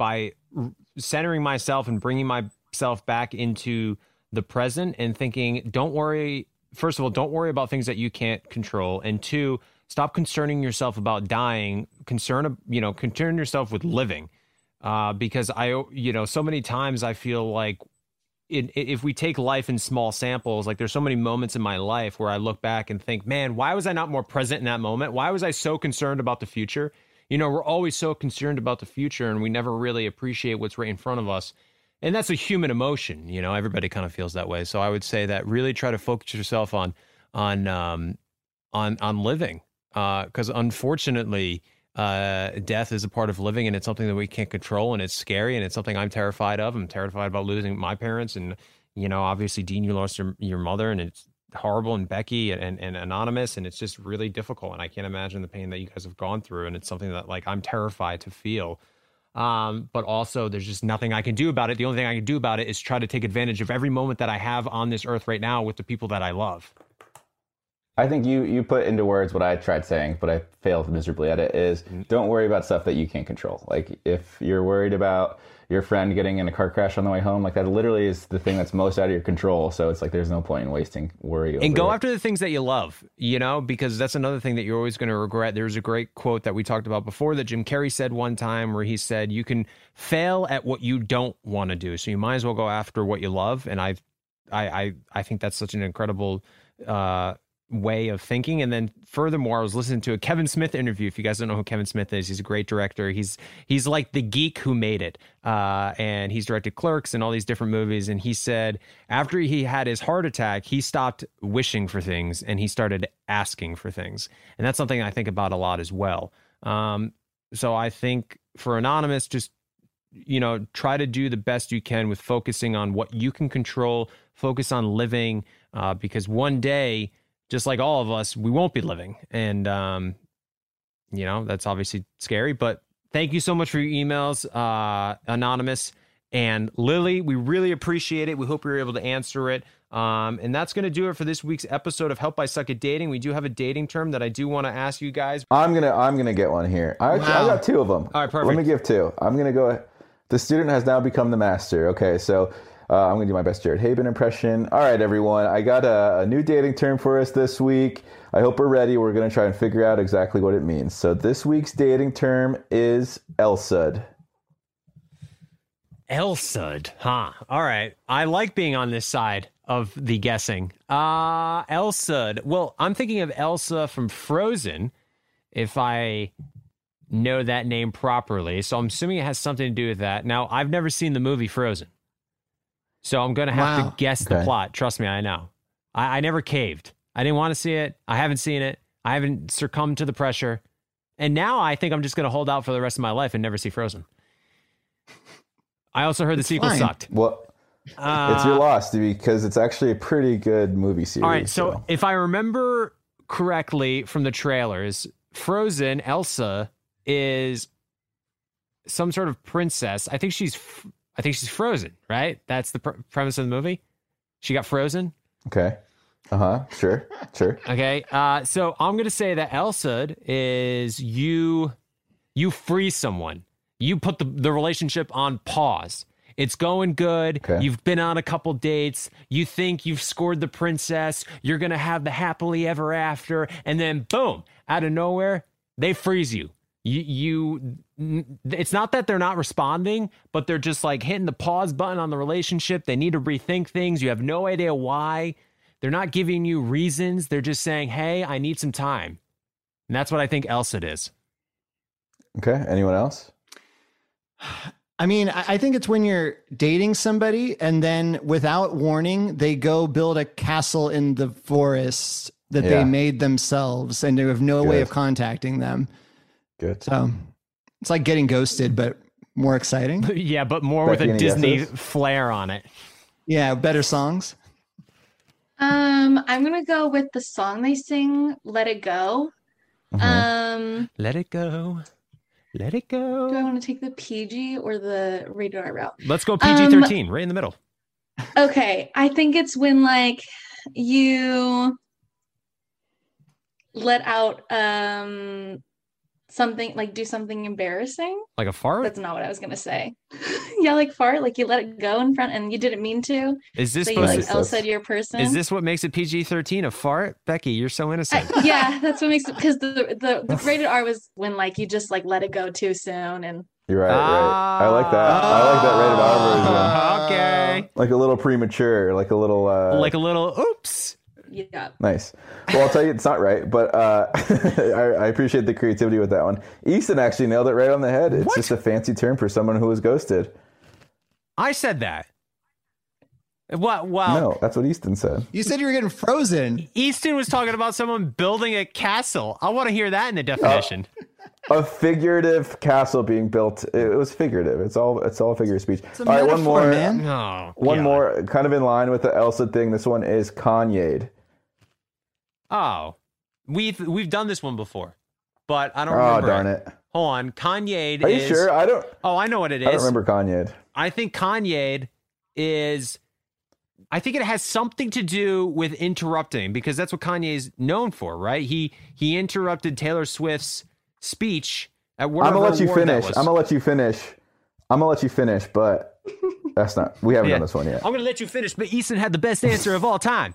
Speaker 3: centering myself and bringing myself back into the present and thinking, don't worry. First of all, don't worry about things that you can't control. And two, stop concerning yourself about dying. Concern yourself with living. Because so many times I feel like if we take life in small samples, like there's so many moments in my life where I look back and think, man, why was I not more present in that moment? Why was I so concerned about the future? We're always so concerned about the future and we never really appreciate what's right in front of us. And that's a human emotion. Everybody kind of feels that way. So I would say that really try to focus yourself on living. Because unfortunately, death is a part of living and it's something that we can't control and it's scary and it's something I'm terrified of. I'm terrified about losing my parents and, obviously Dean, you lost your mother and it's horrible, and Becky and Anonymous, and it's just really difficult. And I can't imagine the pain that you guys have gone through. And it's something that I'm terrified to feel. But also there's just nothing I can do about it. The only thing I can do about it is try to take advantage of every moment that I have on this earth right now with the people that I love.
Speaker 1: I think you put into words what I tried saying, but I failed miserably at it, is don't worry about stuff that you can't control. Like if you're worried about your friend getting in a car crash on the way home, like that literally is the thing that's most out of your control. So it's like there's no point in wasting worry over it.
Speaker 3: And go after the things that you love, because that's another thing that you're always going to regret. There's a great quote that we talked about before that Jim Carrey said one time where he said, you can fail at what you don't want to do. So you might as well go after what you love. And I think that's such an incredible way of thinking. And then furthermore, I was listening to a Kevin Smith interview. If you guys don't know who Kevin Smith is, he's a great director. He's like the geek who made it. And he's directed Clerks and all these different movies. And he said after he had his heart attack, he stopped wishing for things and he started asking for things. And that's something I think about a lot as well. So I think for Anonymous, just, try to do the best you can with focusing on what you can control, focus on living, because one day, just like all of us, we won't be living. And, that's obviously scary. But thank you so much for your emails, Anonymous and Lily. We really appreciate it. We hope we were able to answer it. And that's going to do it for this week's episode of Help I Suck at Dating. We do have a dating term that I do want to ask you guys.
Speaker 1: I'm gonna get one here. I got two of them.
Speaker 3: All right, perfect.
Speaker 1: Let me give two. I'm going to go. The student has now become the master. Okay, so I'm going to do my best Jared Haben impression. All right, everyone. I got a new dating term for us this week. I hope we're ready. We're going to try and figure out exactly what it means. So this week's dating term is Elsud.
Speaker 3: Elsud, huh? All right. I like being on this side of the guessing. Elsud. Well, I'm thinking of Elsa from Frozen, if I know that name properly. So I'm assuming it has something to do with that. Now, I've never seen the movie Frozen. So I'm going to have to guess the plot. Trust me, I know. I never caved. I didn't want to see it. I haven't seen it. I haven't succumbed to the pressure. And now I think I'm just going to hold out for the rest of my life and never see Frozen. I also heard the sequel sucked.
Speaker 1: Well, it's your loss, because it's actually a pretty good movie series.
Speaker 3: All right, so if I remember correctly from the trailers, Frozen, Elsa, is some sort of princess. I think she's frozen, right? That's the premise of the movie. She got frozen.
Speaker 1: Okay. Sure.
Speaker 3: Okay. So I'm going to say that Elsa is you free someone. You put the relationship on pause. It's going good. Okay. You've been on a couple dates. You think you've scored the princess. You're going to have the happily ever after. And then boom, out of nowhere, they freeze you. It's not that they're not responding, but they're just like hitting the pause button on the relationship. They need to rethink things. You have no idea why. They're not giving you reasons. They're just saying, hey, I need some time. And that's what I think Elsa is.
Speaker 1: Okay. Anyone else?
Speaker 11: I mean, I think it's when you're dating somebody and then without warning, they go build a castle in the forest that they made themselves and you have no way of contacting them.
Speaker 1: Good.
Speaker 11: So it's like getting ghosted, but more exciting.
Speaker 3: Yeah, but more with a Disney flair on it.
Speaker 11: Yeah, better songs.
Speaker 13: I'm gonna go with the song they sing, "Let It Go."
Speaker 3: Let it go. Let it go.
Speaker 13: Do I want to take the PG or the rated R route?
Speaker 3: Let's go PG-13, right in the middle.
Speaker 13: Okay, I think it's when you let out something, like do something embarrassing.
Speaker 3: Like a fart?
Speaker 13: That's not what I was gonna say. Yeah, like fart, like you let it go in front and you didn't mean to.
Speaker 3: Is this
Speaker 13: so you like Elsa your person?
Speaker 3: Is this what makes it PG-13? A fart? Becky, you're so innocent.
Speaker 13: Yeah, that's what makes it, because the rated R was when like you just like let it go too soon and.
Speaker 1: You're right. I like that. I like that rated R version.
Speaker 3: Okay.
Speaker 1: Like a little premature, like a little.
Speaker 3: Oops.
Speaker 13: Yeah.
Speaker 1: Nice. Well, I'll tell you, it's not right, but I appreciate the creativity with that one. Easton actually nailed it right on the head. It's just a fancy term for someone who was ghosted.
Speaker 3: I said that. What? Well,
Speaker 1: no, that's what Easton said.
Speaker 11: You said you were getting frozen.
Speaker 3: Easton was talking about someone building a castle. I want to hear that in the definition.
Speaker 1: A figurative castle being built. It was figurative. It's all figure of speech.
Speaker 11: All right, one more, man.
Speaker 1: One more, kind of in line with the Elsa thing. This one is Kanye.
Speaker 3: Oh, we've done this one before, but I don't remember.
Speaker 1: Oh, darn it.
Speaker 3: Hold on. Kanye
Speaker 1: Are you sure? I don't.
Speaker 3: Oh, I know what it is.
Speaker 1: I don't remember Kanye.
Speaker 3: I think Kanye is. I think it has something to do with interrupting, because that's what Kanye is known for, right? He interrupted Taylor Swift's speech at whatever
Speaker 1: I'm gonna let you
Speaker 3: award
Speaker 1: finish.
Speaker 3: that was.
Speaker 1: I'm gonna let you finish, but that's not. We haven't done this one yet.
Speaker 3: I'm gonna let you finish, but Easton had the best answer of all time.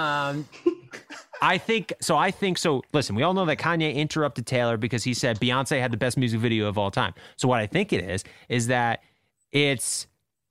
Speaker 3: I think so. Listen, we all know that Kanye interrupted Taylor because he said Beyonce had the best music video of all time. So what I think it is that it's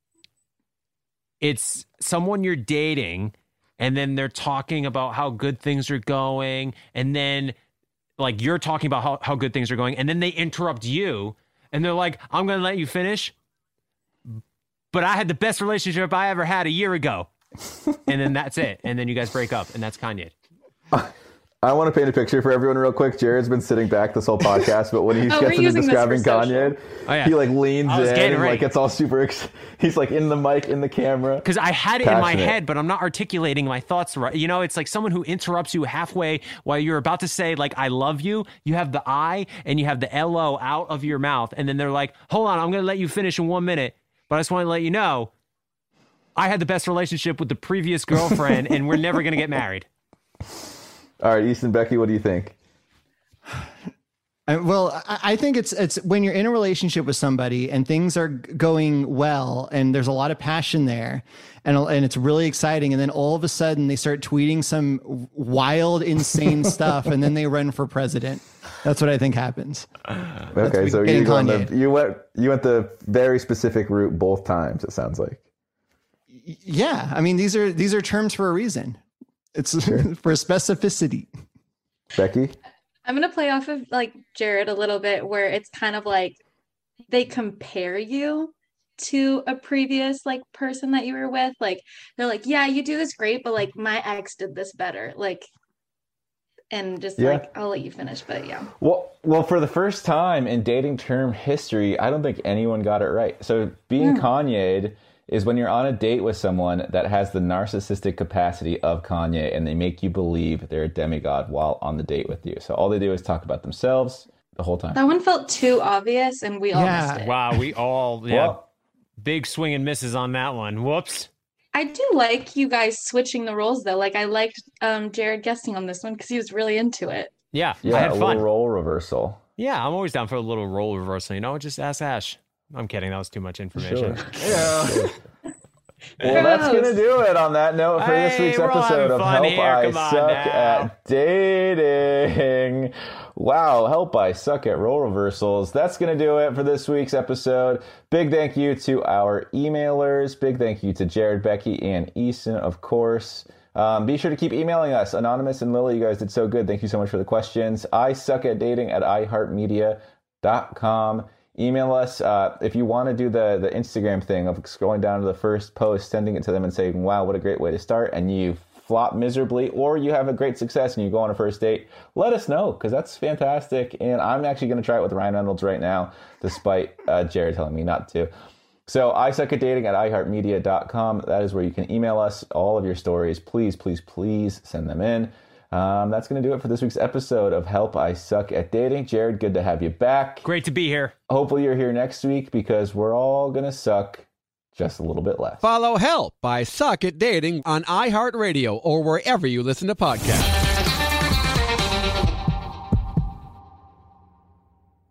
Speaker 3: someone you're dating, and then they're talking about how good things are going, and then like you're talking about how good things are going, and then they interrupt you, and they're like, I'm going to let you finish, but I had the best relationship I ever had a year ago. And then that's it. And then you guys break up, and that's Kanye.
Speaker 1: I want to paint a picture for everyone real quick. Jared's been sitting back this whole podcast, but when he gets into describing Kanye, he like leans in, like it's all super. He's like in the mic, in the camera.
Speaker 3: Because I had it in my head, but I'm not articulating my thoughts right. You know, it's like someone who interrupts you halfway while you're about to say like "I love you." You have the I and you have the LO out of your mouth, and then they're like, "Hold on, I'm going to let you finish in 1 minute, but I just want to let you know, I had the best relationship with the previous girlfriend, and we're never going to get married."
Speaker 1: All right, Easton, Becky, what do you think?
Speaker 11: Well, I think it's when you're in a relationship with somebody and things are going well and there's a lot of passion there and it's really exciting. And then all of a sudden they start tweeting some wild, insane stuff and then they run for president. That's what I think happens.
Speaker 1: Okay, so you went the very specific route both times, it sounds like.
Speaker 11: Yeah, I mean, these are terms for a reason. It's for specificity.
Speaker 1: Becky?
Speaker 13: I'm going to play off of like Jared a little bit, where it's kind of like they compare you to a previous like person that you were with. Like they're like, yeah, you do this great, but like my ex did this better. Like, and just like, I'll let you finish, but yeah.
Speaker 1: Well, for the first time in dating term history, I don't think anyone got it right. So being Kanye'd is when you're on a date with someone that has the narcissistic capacity of Kanye and they make you believe they're a demigod while on the date with you. So all they do is talk about themselves the whole time.
Speaker 13: That one felt too obvious and we all missed it.
Speaker 3: Wow, we all, big swing and misses on that one. Whoops.
Speaker 13: I do like you guys switching the roles though. Like I liked Jared guessing on this one because he was really into it.
Speaker 3: Yeah, I had fun.
Speaker 1: Little role reversal.
Speaker 3: Yeah, I'm always down for a little role reversal. You know, just ask Ash. I'm kidding. That was too much information.
Speaker 1: Sure. Yeah. Well, that's going to do it on that note for this week's episode of Help I Suck at Dating. Wow, Help I Suck at Role Reversals. That's going to do it for this week's episode. Big thank you to our emailers. Big thank you to Jared, Becky, and Easton, of course. Be sure to keep emailing us. Anonymous and Lily, you guys did so good. Thank you so much for the questions. isuckatdating@iheartmedia.com. Email us if you want to do the Instagram thing of scrolling down to the first post, sending it to them and saying, wow, what a great way to start, and you flop miserably, or you have a great success and you go on a first date. Let us know, because that's fantastic. And I'm actually going to try it with Ryan Reynolds right now, despite Jared telling me not to. So isuckatdating@iheartmedia.com. That is where you can email us all of your stories. Please, please, please send them in. That's going to do it for this week's episode of Help I Suck at Dating. Jared, good to have you back.
Speaker 3: Great to be here.
Speaker 1: Hopefully you're here next week because we're all going to suck just a little bit less.
Speaker 14: Follow Help I Suck at Dating on iHeartRadio or wherever you listen to podcasts.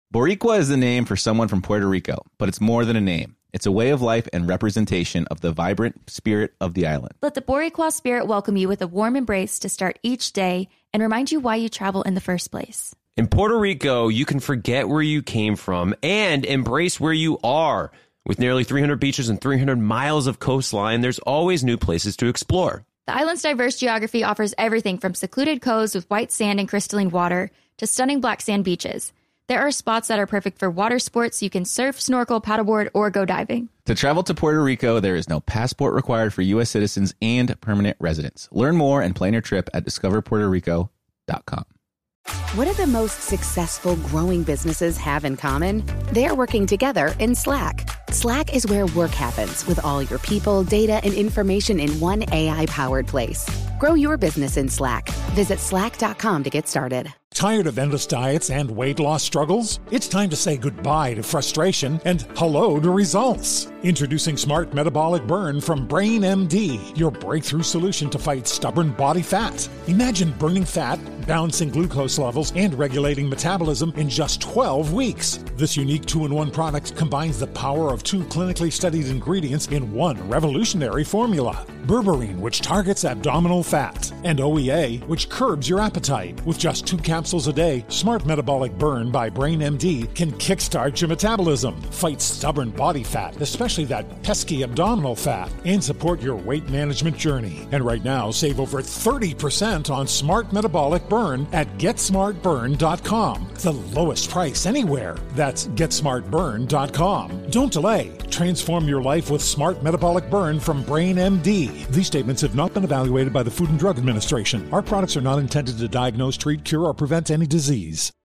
Speaker 9: Boricua is the name for someone from Puerto Rico, but it's more than a name. It's a way of life and representation of the vibrant spirit of the island.
Speaker 2: Let the Boricua spirit welcome you with a warm embrace to start each day and remind you why you travel in the first place.
Speaker 7: In Puerto Rico, you can forget where you came from and embrace where you are. With nearly 300 beaches and 300 miles of coastline, there's always new places to explore.
Speaker 2: The island's diverse geography offers everything from secluded coves with white sand and crystalline water to stunning black sand beaches. There are spots that are perfect for water sports. You can surf, snorkel, paddleboard, or go diving.
Speaker 9: To travel to Puerto Rico, there is no passport required for U.S. citizens and permanent residents. Learn more and plan your trip at discoverpuertorico.com.
Speaker 15: What do the most successful growing businesses have in common? They're working together in Slack. Slack is where work happens with all your people, data, and information in one AI-powered place. Grow your business in Slack. Visit slack.com to get started.
Speaker 10: Tired of endless diets and weight loss struggles? It's time to say goodbye to frustration and hello to results. Introducing Smart Metabolic Burn from Brain MD, your breakthrough solution to fight stubborn body fat. Imagine burning fat, balancing glucose levels, and regulating metabolism in just 12 weeks. This unique 2-in-1 product combines the power of 2 clinically studied ingredients in one revolutionary formula. Berberine, which targets abdominal fat, and OEA, which curbs your appetite. With just 2 capsules a day, Smart Metabolic Burn by Brain MD can kickstart your metabolism, fight stubborn body fat, especially that pesky abdominal fat, and support your weight management journey. And right now, save over 30% on Smart Metabolic Burn at GetSmartBurn.com. The lowest price anywhere. That's GetSmartBurn.com. Don't delay. Transform your life with Smart Metabolic Burn from Brain MD. These statements have not been evaluated by the Food and Drug Administration. Our products are not intended to diagnose, treat, cure, or prevent any disease.